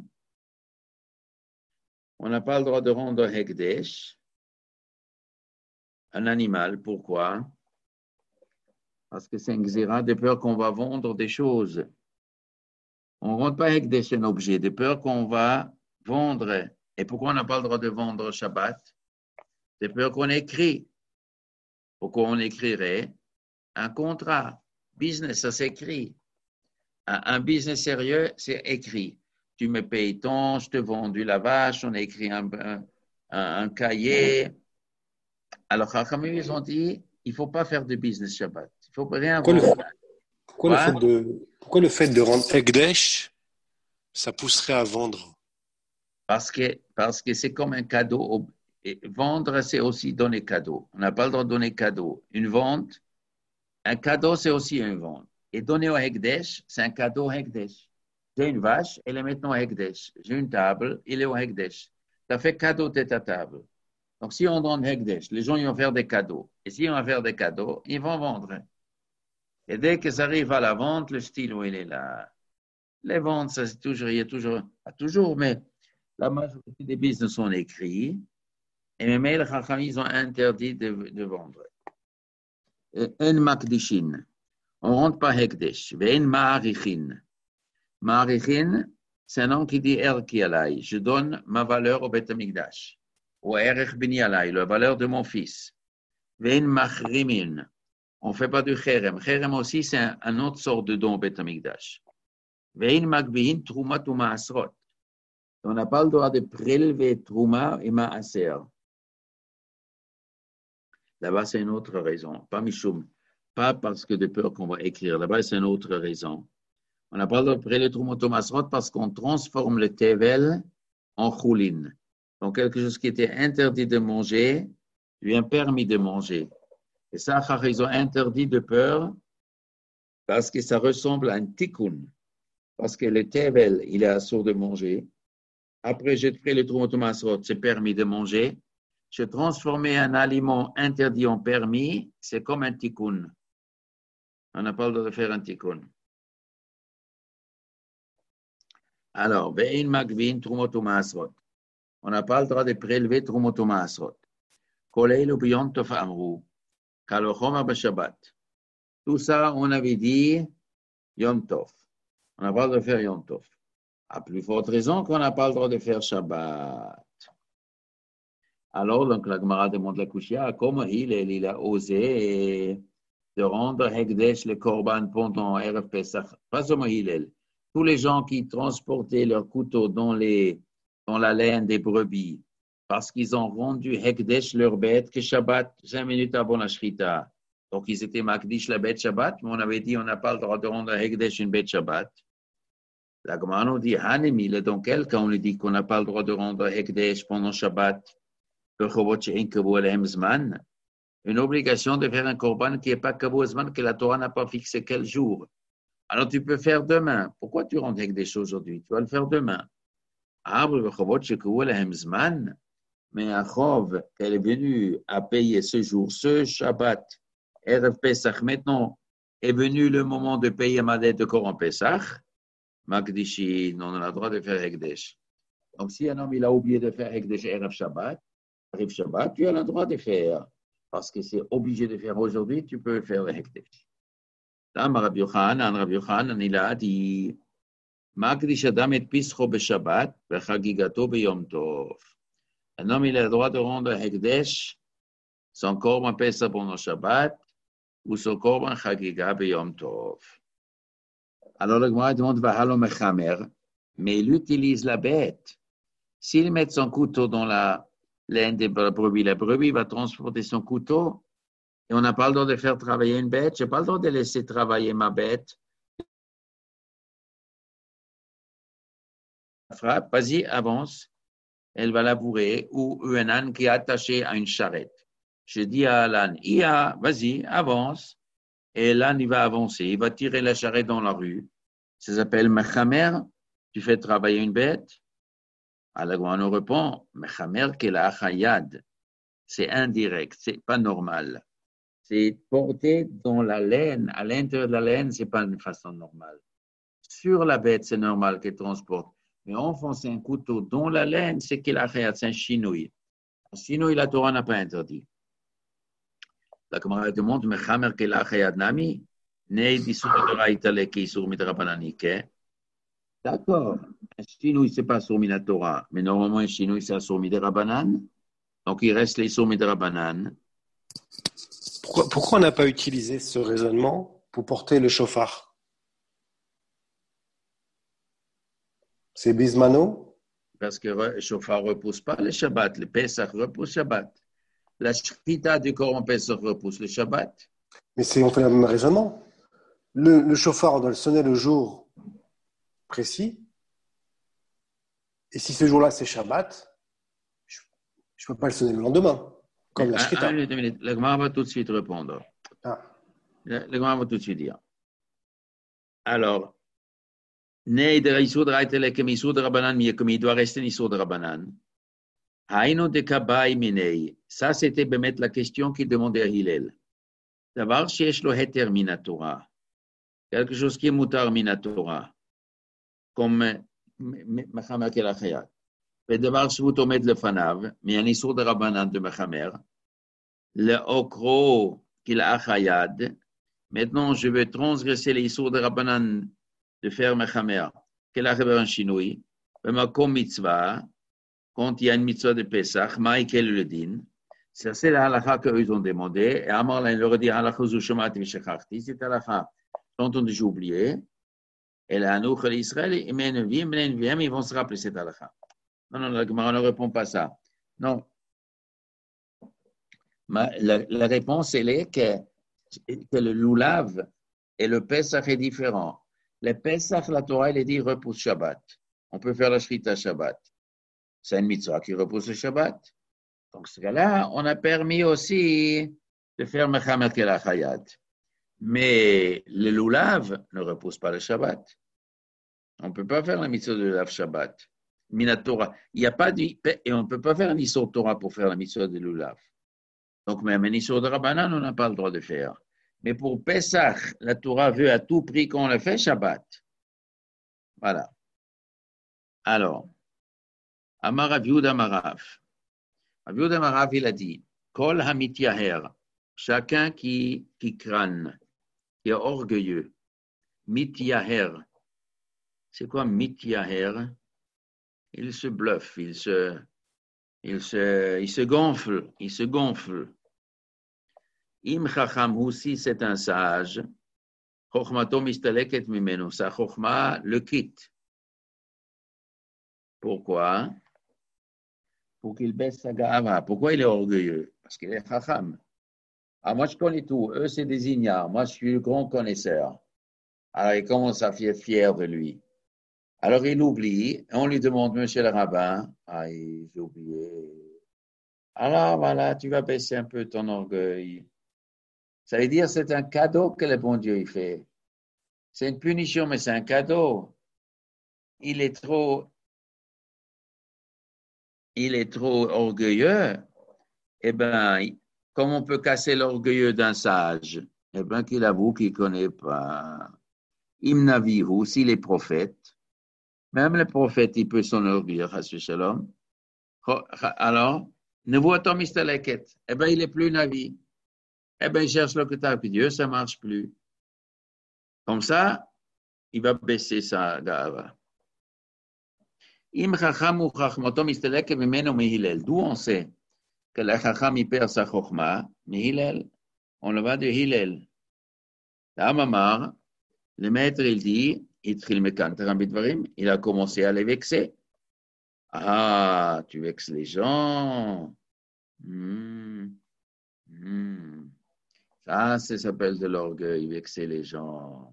S1: On n'a pas le droit de rendre Hekdesh, un animal. Pourquoi? Parce que c'est un xéra de peur qu'on va vendre des choses. On ne rend pas Hekdesh un objet, de peur qu'on va vendre. Et pourquoi on n'a pas le droit de vendre Shabbat? De peur qu'on écrit. Pourquoi on écrirait un contrat? Business, ça s'écrit. Un business sérieux, c'est écrit. Tu me payes tant, je te vends du lavage, on écrit un cahier. Alors, Chachamim, ils ont dit, il ne faut pas faire de business Shabbat. Il ne faut rien vendre.
S2: Pourquoi le fait de rendre Hekdesh, ça pousserait à vendre?
S1: Parce que c'est comme un cadeau. Et vendre, c'est aussi donner cadeau. On n'a pas le droit de donner cadeau. Une vente, un cadeau, c'est aussi une vente. Et donner au Hekdesh, c'est un cadeau au Hekdesh. J'ai une vache, elle est maintenant au Hekdesh. J'ai une table, il est au Hekdesh. Tu as fait cadeau de ta table. Donc, si on donne Hekdesh, les gens ils vont faire des cadeaux. Et si on va faire des cadeaux, ils vont vendre. Et dès que ça arrive à la vente, le style où il est là. Les ventes, ça c'est toujours, il y a toujours, pas toujours, mais la majorité des business sont écrits. Et même les Chachamim, ils ont interdit de vendre. En Makdishin. On ne rentre pas Hekdesh. En Ma'arichin. Ma'arichin, c'est un nom qui dit Erki Alay. Je donne ma valeur au Beth Amikdash. Ou Erech Bini Alay, la valeur de mon fils. En Machrimin. On ne fait pas du Cherem. Cherem aussi, c'est un autre sort de don au Beth Amikdash. En Magbihin, Troumat ou Ma'asrot. On n'a pas le droit de prélever Trouma et Ma'aser. Là-bas, c'est une autre raison. Pas Mishum. Pas parce que de peur qu'on va écrire. Là-bas, c'est une autre raison. On n'a pas le droit de prélever Trouma ou Ma'asrot parce qu'on transforme le Tevel en Choulin. Donc, quelque chose qui était interdit de manger devient permis de manger. Et ça, ils ont interdit de peur parce que ça ressemble à un tikkun. Parce que le Tevel, il est assourd de manger. Après, j'ai pris le Trouma ou Ma'asrot, c'est permis de manger. Je transformer un aliment interdit en permis, c'est comme un tikkun. On n'a pas le droit de faire un tikkun. Alors, ve'in magvin trumot u'ma'asrot. On n'a pas le droit de prélever trumot u'ma'asrot. Kolei lo b'yom tov amru. Kalochoma b'shabbat. Tout ça, on avait dit Yom Tov. On n'a pas le droit de faire Yom Tov. À plus forte raison qu'on n'a pas le droit de faire Shabbat. Alors, donc, la Gemara demande la Kushia, comment il a osé de rendre Hekdesh le Korban pendant Erev Pesach. Pas seulement Hillel. Tous les gens qui transportaient leurs couteaux dans les dans la laine des brebis, parce qu'ils ont rendu Hekdesh leur bête que Shabbat, 5 minutes avant la Shrita. Donc, ils étaient Makdish la bête Shabbat, mais on avait dit on n'a pas le droit de rendre Hekdesh une bête Shabbat. La Gemara nous dit Hanemi, dans quel cas on lui dit qu'on n'a pas le droit de rendre Hekdesh pendant Shabbat, une obligation de faire un korban qui n'est pas Kabo Zman, que la Torah n'a pas fixé quel jour. Alors, tu peux faire demain. Pourquoi tu rends Hekdesh aujourd'hui? Tu vas le faire demain. Mais un chov qu'elle est venue à payer ce jour, ce Shabbat, Erev Pesach, maintenant est venu le moment de payer ma dette de Koran Pesach, Makdishin, on a le droit de faire Hekdesh. Donc, si un homme il a oublié de faire Hekdesh Erev Shabbat, tu as le droit de faire. Parce que c'est obligé de faire aujourd'hui, tu peux faire le Hekdesh. Là, Rabbi Yochanan, il a dit Makdish Adam et Pischo Beshabbat, Bechagigato Beyom Tov. Un homme, il a le droit de rendre Hekdesh, son korban Pesach pendant Shabbat, ou son korban Chagiga Beyom Tov. Alors, le Gemara demande Vahalo Mechamer, mais il utilise la bête. S'il met son couteau dans la laine des brebis, la brebis va transporter son couteau, et on n'a pas le droit de faire travailler une bête, je n'ai pas le droit de laisser travailler ma bête. Frappe, vas-y, avance. Elle va labourer, ou un âne qui est attaché à une charrette. Je dis à l'âne, Ia, vas-y, avance. Et l'âne, il va avancer, il va tirer la charrette dans la rue. Ça s'appelle Mechamer, tu fais travailler une bête. Alors, on nous répond, Mechamer kela achayad. C'est indirect, c'est pas normal. C'est porté dans la laine, à l'intérieur de la laine, c'est pas une façon normale. Sur la bête, c'est normal qu'elle transporte. Mais enfoncer un couteau dans la laine, c'est qu'il a fait un chinouille. Un chinouille, la Torah n'a pas interdit. La Gemara demande, Mechamer kela achayad nami, nei disur doraita leki sur midrabananike. D'accord. Un chinouille, c'est pas sur la Torah, mais normalement, un chinouille, c'est sur midrabanan. Donc, il reste les sur midrabanan.
S2: Pourquoi on n'a pas utilisé ce raisonnement pour porter le chauffard? C'est Bismano?
S1: Parce que le chauffard ne repousse pas le Shabbat. Le Pesach repousse le Shabbat. La Shrita du Coran Pesach repousse le Shabbat.
S2: Mais on fait le même raisonnement. Le chauffard, on doit le sonner le jour précis. Et si ce jour-là, c'est Shabbat, je ne peux pas le sonner le lendemain, comme la Shrita.
S1: Deux minutes. Le Gemara va tout de suite répondre. Le Gemara va tout de suite dire. Alors, il doit rester Nisur de Rabbanan. Ça, c'était bemettre la question qu'il demandait à Hillel. D'avoir sheesh lo heter minatora. Quelque chose qui est mutar minatora. Comme Mechamer Kelachayat. Et d'avoir shvut omed le fanav, mais un Nisur de Rabbanan de Mechamer. Le okro qu'il a achayad. Maintenant, je vais transgresser les Nisur de Rabbanan de faire Mechamer, qu'elle a un chinois, comme mitzvah, quand il y a une mitzvah de Pesach, maï quel le din, c'est la halakha qu'ils ont demandé, et Amar leur a dit halakha zu shomati v'shechachti, c'est la halakha dont on a déjà oublié, et la hanouch l'Israël, ils vont se rappeler cette halakha. Non, la Gemara ne répond pas ça. Non. La réponse, elle est que le loulav et le Pesach est différent. Le Pesach, la Torah, elle dit repousse Shabbat. On peut faire la Shrita Shabbat. C'est une mitzvah qui repousse le Shabbat. Donc, ce cas-là, on a permis aussi de faire Mechamer Kelachayad. Mais le Lulav ne repousse pas le Shabbat. On ne peut pas faire la mitzvah de Lulav Shabbat. Minatora. Il n'y a pas et on ne peut pas faire un Issur Torah pour faire la mitzvah de Lulav. Donc, même un Issur de Rabbanan, on n'a pas le droit de faire. Mais pour Pesach, la Torah veut à tout prix qu'on le fait Shabbat. Voilà. Alors, Amar Rav Yehuda Amarav. Rav Yehuda Amarav, il a dit, Kol hamityaher, chacun qui crâne, qui est orgueilleux. Mityaher. C'est quoi mityaher? Il se bluffe, il se gonfle, il se gonfle. Im chacham aussi, c'est un sage. Chochmato mistaleket mimenu. Sa chochma le quitte. Pourquoi? pour qu'il baisse sa ga'ava. Pourquoi il est orgueilleux? Parce qu'il est chacham. Ah, moi, je connais tout. Eux, c'est des ignares. Moi, je suis le grand connaisseur. Alors, il commence à être fier de lui. Alors, il oublie. On lui demande, monsieur le rabbin, ah, j'ai oublié. Alors, voilà, tu vas baisser un peu ton orgueil. Ça veut dire c'est un cadeau que le bon Dieu il fait. C'est une punition, mais c'est un cadeau. Il est trop orgueilleux. Eh bien, comment on peut casser l'orgueilleux d'un sage? Eh bien, qu'il avoue qu'il ne connaît pas. Imnavihu, s'il est prophète, même le prophète, il peut s'enorgueillir, shalom. Alors, ne voit-on mistaleket? Eh bien, il n'est plus navi. Eh bien, il cherche le Ketav de Dieu, ça ne marche plus. Comme ça, il va baisser sa gava. Im chacham ou chachmoto mistaleket mimeno mehilel. D'où on sait que le chacham il perd sa chokhma, mehilel. On le va de Hillel. L'Amamar, le maître, il dit, il a commencé à les vexer. Ah, tu vexes les gens. Ça s'appelle de l'orgueil, vexer les gens.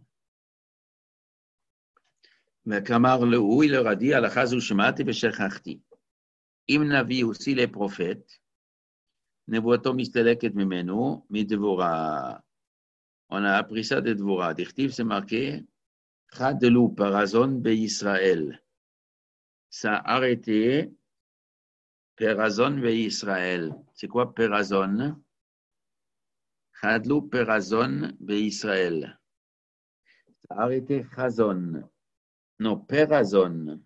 S1: Mais Kamar le où il leur a dit, Alachazou Shemati Beshechachti. Im Navi aussi les prophètes. Ne voit-on misteleket mimenu, mi devora. On a appris ça de Dvorah. Dichtiv, c'est marqué Chadelu Parazon Be Israël. Ça a arrêté Perazon Be Israël. C'est quoi Perazon? Chadlu Perazon Be Israël. Ça a arrêté Chazon. Non, Perazon.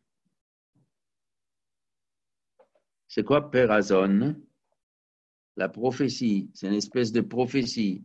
S1: C'est quoi Perazon? La prophétie. C'est une espèce de prophétie.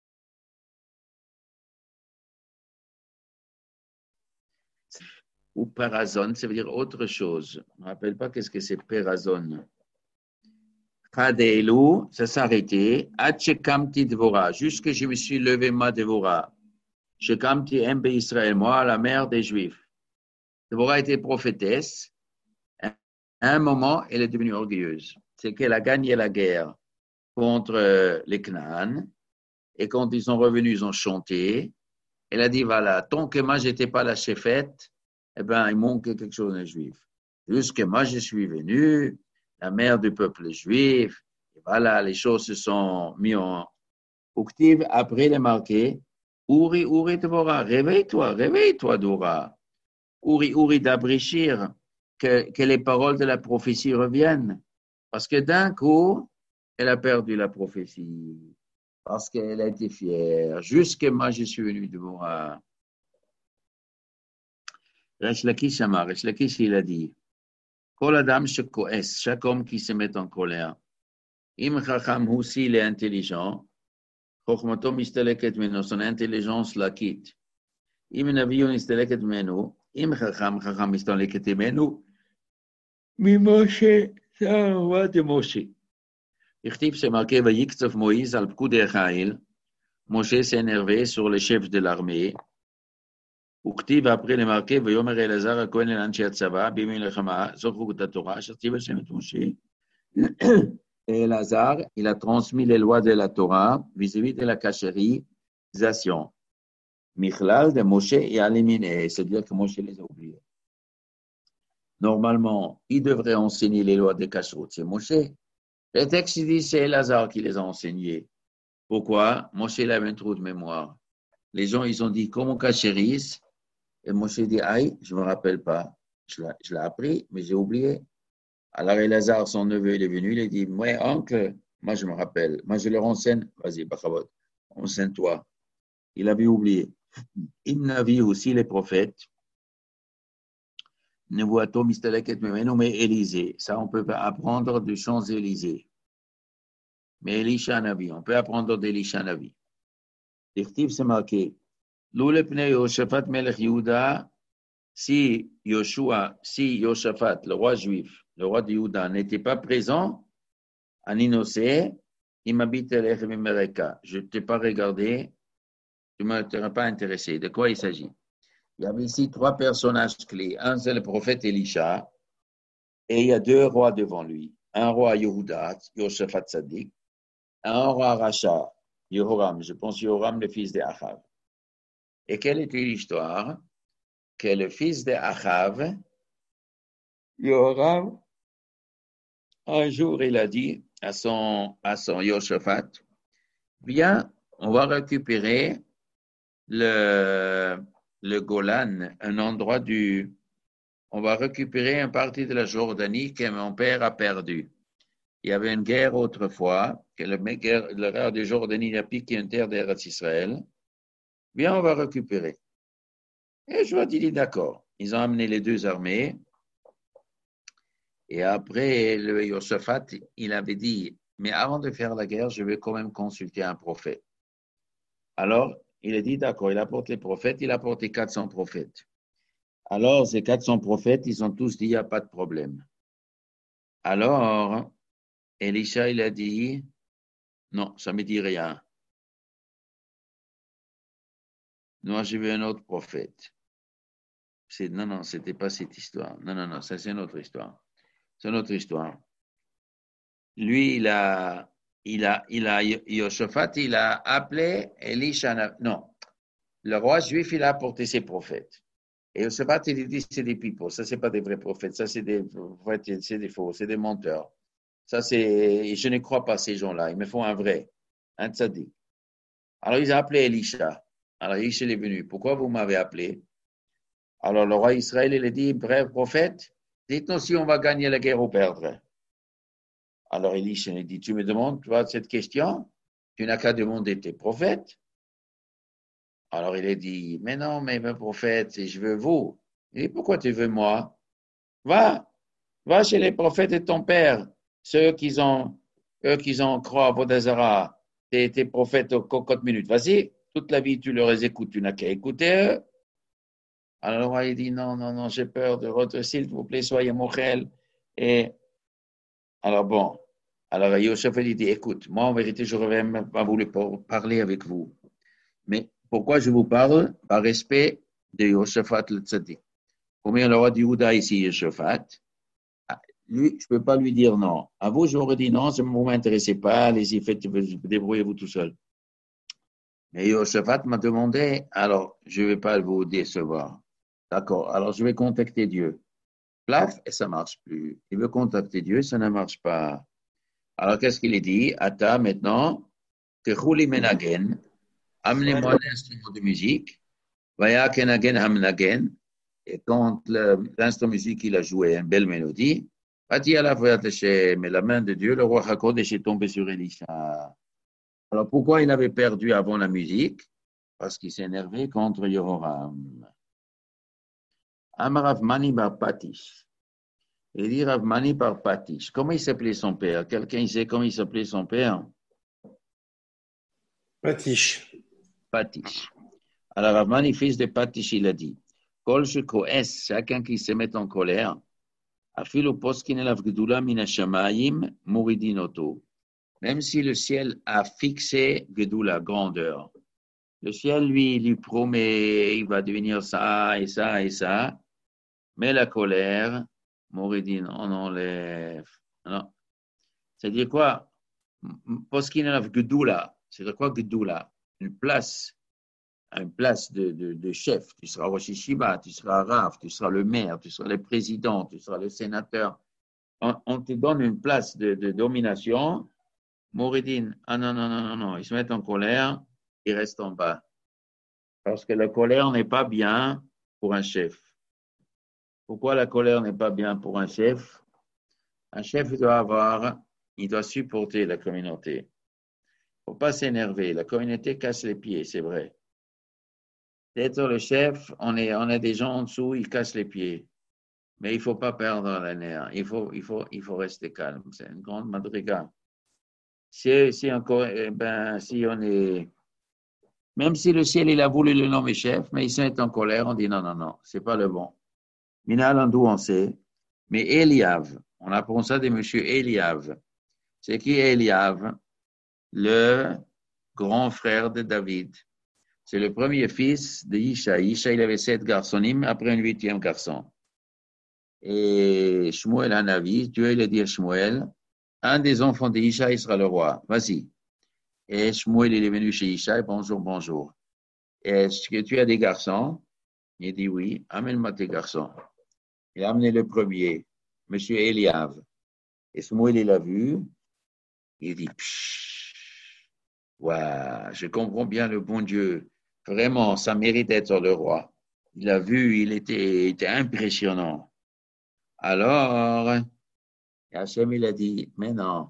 S1: Ou Perazon, ça veut dire autre chose. Je ne me rappelle pas qu'est-ce que c'est Perazon. Chadelu, ça s'est arrêté. Atchekamti Dvorah, jusque je me suis levé ma Dvorah. Shekamti Embe Israël, moi, la mère des Juifs. Dvorah était prophétesse. À un moment, elle est devenue orgueilleuse. C'est qu'elle a gagné la guerre contre les Canaan. Et quand ils sont revenus, ils ont chanté. Elle a dit, voilà, tant que moi, je n'étais pas la chefette, eh bien, il manquait quelque chose aux Juifs. Jusque moi, je suis venu, la mère du peuple juif, et voilà, les choses se sont mises en octave. Après, les marqué, Uri, Uri, Dvorah, réveille-toi, Dvorah. Uri, Uri, d'abréchir, que les paroles de la prophétie reviennent. Parce que d'un coup, elle a perdu la prophétie. Parce qu'elle a été fière. Jusque moi, je suis venu Dvorah. Resh Lakish Amar, Resh Lakish, il a dit, Kol Adam shekoes, chaque homme qui se met en colère. Im Chacham aussi, il est intelligent. Chochmato misteleket meno, son intelligence la quitte. Im Naviyon misteleket meno, Im Chacham misteleket meno, mi Moshe, ça va de Moshe. Ichtiv, c'est marqué, Vayiktsov Moïse al Pkudei Chail. Moshe s'est énervé sur les chefs de l'armée. וכתיב après les marqués, ויאמר אלעזר הכהן אל אנשי הצבא, בימי מלחמה, זוכרו את התורה, אשר ציווה השם את משה. Et Elazar, il a transmis les lois de la Torah vis-à-vis de la cachérisation. Michlal de Moshe est éliminé, c'est-à-dire que Moshe les a oubliés. Normalement, il devrait enseigner les lois de Kashrut, c'est Moshe. Le texte dit c'est Elazar qui les a enseignés. Pourquoi? Moshe il avait un trou de mémoire. Les gens, ils ont dit, comment on cachérise? Et Moshe dit, aïe, je ne me rappelle pas. Je l'ai appris, mais j'ai oublié. Alors Elazar, son neveu, il est venu, il a dit, moi, oncle, moi je me rappelle. Moi je leur enseigne. Vas-y, Bachavot, enseigne-toi. Il avait oublié. Il avait aussi les prophètes. Ne voit-on misteleket mais Élysée. Ça, on peut apprendre du Champs-Élysées. Mais Elisha Navi, on peut apprendre d'Elisha Navi. L'Irtif, c'est marqué. L'Oulepne Yoshaphat Melech Yehuda, si Yoshaphat, le roi juif, le roi de Yehuda, n'était pas présent, Aninose, il m'habite Mereka. Je ne t'ai pas regardé, tu ne m'aurais pas intéressé. De quoi il s'agit? Il y avait ici 3 personnages clés. Un, c'est le prophète Elisha, et il y a 2 rois devant lui. un roi Yehuda, Yoshaphat Tzadik, un roi Racha, Yehoram, je pense Yehoram, le fils d'Achav. Et quelle était l'histoire? Que le fils d'Achav, Yehoram, un jour, il a dit à son Yoshaphat, viens, on va récupérer le Golan, un endroit on va récupérer une partie de la Jordanie que mon père a perdue. Il y avait une guerre autrefois, que le roi de Jordanie a piqué une terre d'Eretz Israël. Viens, on va récupérer. Et je lui ai dit d'accord. Ils ont amené les deux armées. Et après, le Yosaphat, il avait dit, mais avant de faire la guerre, je vais quand même consulter un prophète. Alors, il a dit d'accord, il apporte les prophètes, il a apporté 400 prophètes. Alors, ces 400 prophètes, ils ont tous dit, il n'y a pas de problème. Alors, Elisha, il a dit, non, ça ne me dit rien. Moi, j'ai vu un autre prophète. Non, ce n'était pas cette histoire. Non, ça c'est une autre histoire. C'est une autre histoire. Lui, Yoshaphat, il a appelé Elisha. Non, le roi juif, il a apporté ses prophètes. Et Yoshaphat, il dit, c'est des pipeaux. Ça, c'est pas des vrais prophètes. Ça, c'est des faux, c'est des menteurs. Ça, je ne crois pas à ces gens-là. Ils me font un vrai, un tzaddik. Alors, ils ont appelé Elisha. Alors, Elisha est venu. Pourquoi vous m'avez appelé? Alors, le roi Israël, il a dit, bref, prophète, dites-nous si on va gagner la guerre ou perdre. Alors, Elisha, il dit, tu me demandes, toi, cette question? Tu n'as qu'à demander tes prophètes. Alors, il a dit, mais non, mais mes prophètes, je veux vous. Il dit, pourquoi tu veux moi? Va chez les prophètes de ton père, ceux qui ont croix à Vodazara, tes prophètes aux cocottes minutes. Vas-y, toute la vie, tu leur écoutes, tu n'as qu'à écouter eux. Alors, il dit, non, j'ai peur de votre, s'il vous plaît, soyez mochel. Et alors, bon. Alors, Yosef, il dit, écoute, moi, en vérité, je n'aurais même pas voulu parler avec vous. Mais pourquoi je vous parle? Par respect de Yoshaphat le Tzaddik. Combien le roi d'Yehuda ici, Yoshaphat? Lui, je ne peux pas lui dire non. À vous, j'aurais dit non, ça ne m'intéressez pas, allez-y, débrouillez-vous tout seul. Mais Yoshaphat m'a demandé, alors, je ne vais pas vous décevoir. D'accord, alors je vais contacter Dieu. Plaf, et ça ne marche plus. Il veut contacter Dieu, ça ne marche pas. Alors, qu'est-ce qu'il dit? Ata, maintenant, Techouli menagen, amenez-moi l'instrument de musique. Vaya kenagen hamnagen. Et quand l'instrument de musique, il a joué une belle mélodie, Ati ala mais la main de Dieu, le roi Hakodesh est tombé sur Elisha. Alors, pourquoi il avait perdu avant la musique? Parce qu'il s'est énervé contre Yehoram. Amarav Mani bar Patish. Il dit Rav Mani bar Patish. Comment il s'appelait son père? Quelqu'un sait comment il s'appelait son père?
S2: Patish.
S1: Patish. Alors Rav Mani, fils de Patish, il a dit Kol shekoes, chacun qui se met en colère, afilu poskin elav gdula min hashamayim muridin oto. Même si le ciel a fixé gdula, grandeur. Le ciel, lui promet, il va devenir ça et ça et ça. Mais la colère, Mouridine, on enlève. Non. C'est-à-dire quoi? Poskin elav gdula. C'est-à-dire quoi gdula? Une place de chef. Tu seras Rosh Yeshiva, tu seras Rav, tu seras le maire, tu seras le président, tu seras le sénateur. On te donne une place de domination. Mouridine, ah non, ils se mettent en colère, ils restent en bas. Parce que la colère n'est pas bien pour un chef. Pourquoi la colère n'est pas bien pour un chef? Un chef il doit supporter la communauté. Il ne faut pas s'énerver. La communauté casse les pieds, c'est vrai. D'être le chef, on a des gens en dessous, ils cassent les pieds. Mais il ne faut pas perdre la nerf. Il faut rester calme. C'est une grande madriga. Si on est... Même si le ciel, il a voulu le nommer chef, mais il se met en colère, on dit non, c'est pas le bon. Minalandou, on sait. Mais Eliav, on apprend ça de monsieur Eliav. C'est qui Eliav? Le grand frère de David. C'est le premier fils de Yisha. Yisha, il avait 7 garçons, après un 8e garçon. Et Shmuel Hanavi, Dieu, il a dit à Shmuel, un des enfants d'Ishaï sera le roi. Vas-y. Et Shmuel, il est venu chez Ishaï. Bonjour, bonjour. Est-ce que tu as des garçons? Il dit oui. Amène-moi tes garçons. Il a amené le premier, monsieur Eliav. Et Shmuel, il l'a vu. Il dit, ouais, je comprends bien le bon Dieu. Vraiment, ça mérite d'être le roi. Il a vu, il était impressionnant. Alors, Hachem, il a dit, mais non,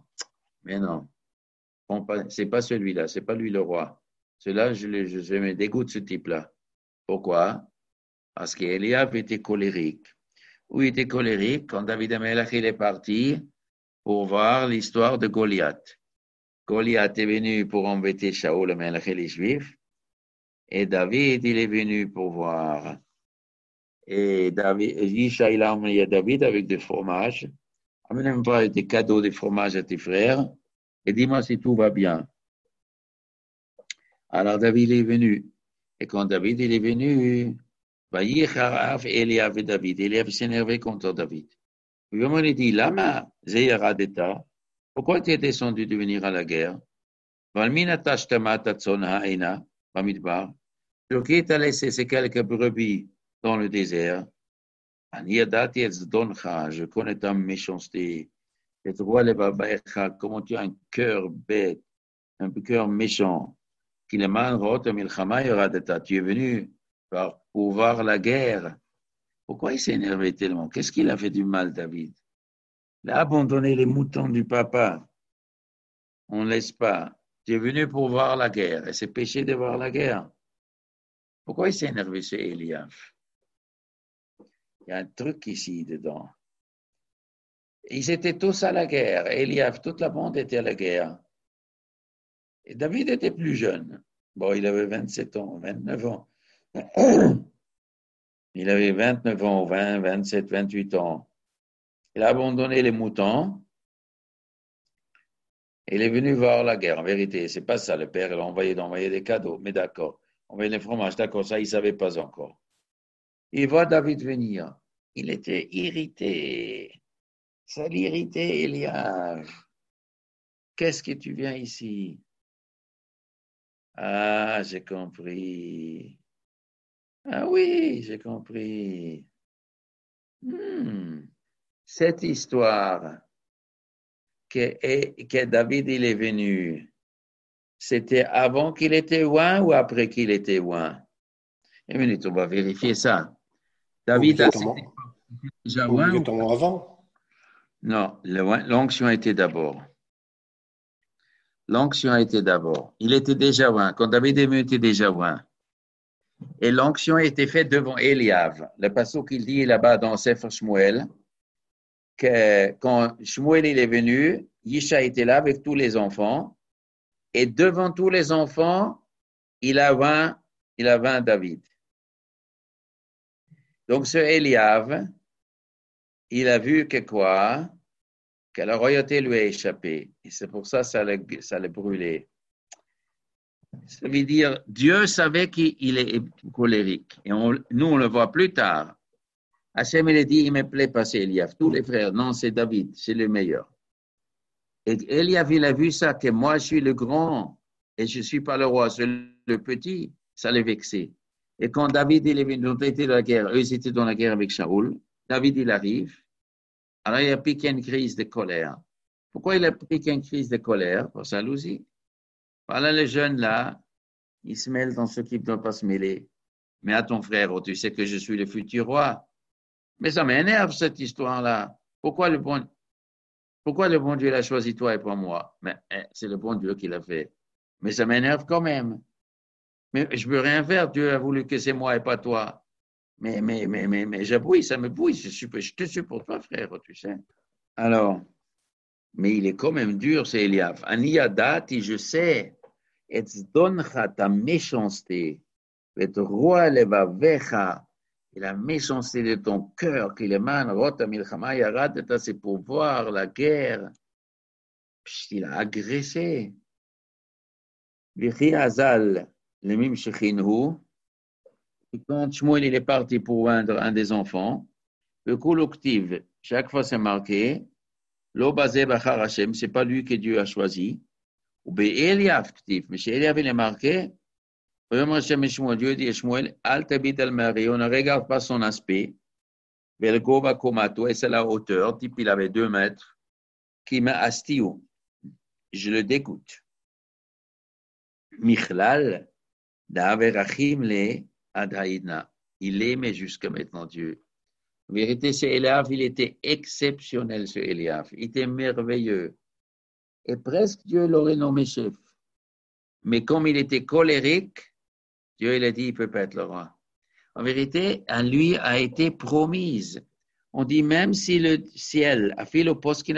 S1: c'est pas celui-là, c'est pas lui le roi. Celui-là, je me dégoûte ce type-là. Pourquoi? Parce qu'Eliab était colérique. Où il était colérique? Quand David Amelach il est parti pour voir l'histoire de Goliath. Goliath est venu pour embêter Shaoul Amelach et les Juifs. Et David, il est venu pour voir. Et David, Yisha, il a emmené David avec des fromages. Amène-moi des cadeaux de fromage à tes frères et dis-moi si tout va bien. Alors David est venu. Et quand David il est venu, Eliav et David, Eliav s'est énervé contre David. Puis il lui dit, Lama, Zeyaradeta, pourquoi tu es descendu de venir à la guerre? Valmina tashtama tatson ha'ena, Bamidbar. Sur qui t'a laissé ces quelques brebis dans le désert? Je connais ta méchanceté. Comment tu as un cœur bête, un cœur méchant. Tu es venu pour voir la guerre. Pourquoi il s'est énervé tellement? Qu'est-ce qu'il a fait du mal, David? Il a abandonné les moutons du papa. On ne laisse pas. Tu es venu pour voir la guerre. Et c'est péché de voir la guerre. Pourquoi il s'est énervé, ce Eliav? Il y a un truc ici dedans. Ils étaient tous à la guerre. Eliav, toute la bande était à la guerre. Et David était plus jeune. Bon, il avait 27 ans, 29 ans. Il avait 29 ans, 20, 27, 28 ans. Il a abandonné les moutons. Il est venu voir la guerre. En vérité, c'est pas ça. Le père, il a envoyé des cadeaux. Mais d'accord. Envoyé des fromages. D'accord, ça, il ne savait pas encore. Il voit David venir. Il était irrité. Ça l'irritait, Eliav. Qu'est-ce que tu viens ici? Ah, j'ai compris. Ah oui, j'ai compris. Cette histoire que David il est venu, c'était avant qu'il était loin ou après qu'il était loin? Une minute, on va vérifier ça. David a déjà loin?
S2: Obligatoirement avant.
S1: Non, l'onction était d'abord. L'onction était d'abord. Il était déjà loin. Quand David est venu, il était déjà loin. Et l'onction a été faite devant Eliav. Le passage qu'il dit là-bas dans Sefer Shmuel, que quand Shmuel il est venu, Yisha était là avec tous les enfants. Et devant tous les enfants, il a vaincu David. Donc ce Eliav, il a vu que quoi? Que la royauté lui a échappé. Et c'est pour ça que ça l'a brûlé. Ça veut dire, Dieu savait qu'il est colérique. Et nous, on le voit plus tard. Hachem, il a dit, il me plaît pas, c'est Eliav. Tous les frères, non, c'est David, c'est le meilleur. Et Eliav, il a vu ça, que moi, je suis le grand et je ne suis pas le roi, c'est le petit. Ça l'a vexé. Et quand David, il est venu, ils étaient dans la guerre, eux, ils étaient dans la guerre avec Shaoul. David, il arrive. Alors, il a piqué une crise de colère. Pourquoi il a piqué une crise de colère? Pour jalousie. Voilà, les jeunes là, ils se mêlent dans ce qui ne doivent pas se mêler. Mais à ton frère, tu sais que je suis le futur roi. Mais ça m'énerve, cette histoire-là. Pourquoi le bon Dieu l'a choisi toi et pas moi? Mais c'est le bon Dieu qui l'a fait. Mais ça m'énerve quand même. Mais je ne peux rien faire. Dieu a voulu que c'est moi et pas toi. Mais j'abouille, ça me bouille. Je te suis pour toi, frère, tu sais. Alors, mais il est quand même dur, c'est Eliav. Aniyadati, je sais, et doncha ta méchanceté, et roi levavecha, et la méchanceté de ton cœur, qui le man, rota milchama yaradeta, c'est pour voir la guerre. Il a agressé. Vichi Azal, le mim shechinhu, quand Shmuel il est parti pour vaincre un des enfants, le kuloktiv, chaque fois c'est marqué, Lo basé bachar Hashem, c'est pas lui que Dieu a choisi. Ou be Eliav, mais chez Eliav, il est marqué, Dieu dit à Shmuel, Al tabit al mari, on ne regarde pas son aspect, vers Gova Komato, et c'est la hauteur, type il avait 2 mètres, qui m'a astiu. Je le dégoûte. Michlal, Daverachim le Adhaïdna. Il aimait jusqu'à maintenant Dieu. En vérité, ce Eliav, il était exceptionnel, ce Eliav. Il était merveilleux. Et presque Dieu l'aurait nommé chef. Mais comme il était colérique, Dieu il a dit, il ne peut pas être le roi. En vérité, à lui a été promise. On dit même si le ciel a fait le post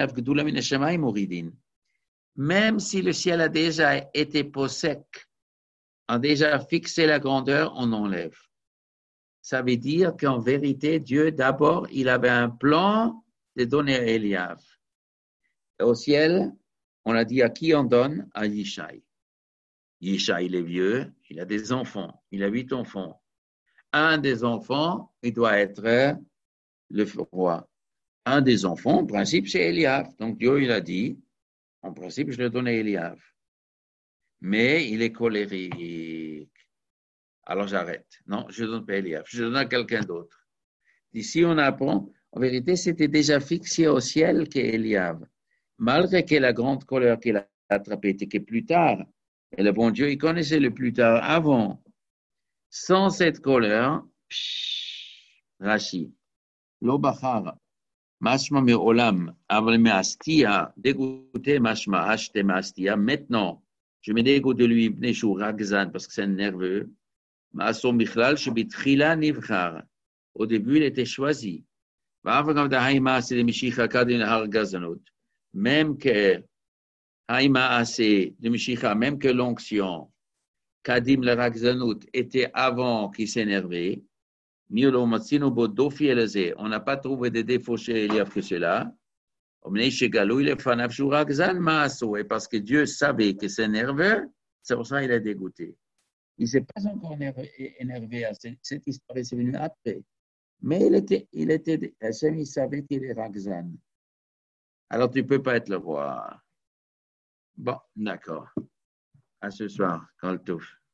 S1: même si le ciel a déjà été sec, a déjà fixé la grandeur, on enlève. Ça veut dire qu'en vérité, Dieu, d'abord, il avait un plan de donner à Eliav. Et au ciel, on a dit à qui on donne? À Yishai. Yishai, il est vieux, il a des enfants, il a 8 enfants. Un des enfants, il doit être le roi. Un des enfants, en principe, c'est Eliav. Donc Dieu, il a dit, en principe, je le donne à Eliav. Mais il est colérique. Alors j'arrête. Non, je ne donne pas à Eliav. Je donne à quelqu'un d'autre. Ici, on apprend, en vérité, c'était déjà fixé au ciel qu'Eliav. Malgré que la grande colère qu'il a attrapée était que plus tard, et le bon Dieu, il connaissait le plus tard avant. Sans cette colère, Rashi, lo bachar, mashma me olam, aval me astia, dégoûté mashma, acheté me astia, maintenant, je me dégoûte de lui, Bneshou Ragzan, parce que c'est nerveux, Maasom Bichlal, Shebitrila Nivchar. Au début, il était choisi. Même que Haïma assez de Mishicha, même que l'onction, Kadim le Ragzanout était avant qu'il s'énervait, on n'a pas trouvé de défaut chez Eliav que cela. Et parce que Dieu savait que c'est nerveux, c'est pour ça qu'il est dégoûté. Il ne s'est pas encore énervé à cette histoire, c'est venu après. Mais il savait qu'il est Ragzan. Alors tu ne peux pas être le roi. Bon, d'accord. À ce soir, Kol Tov.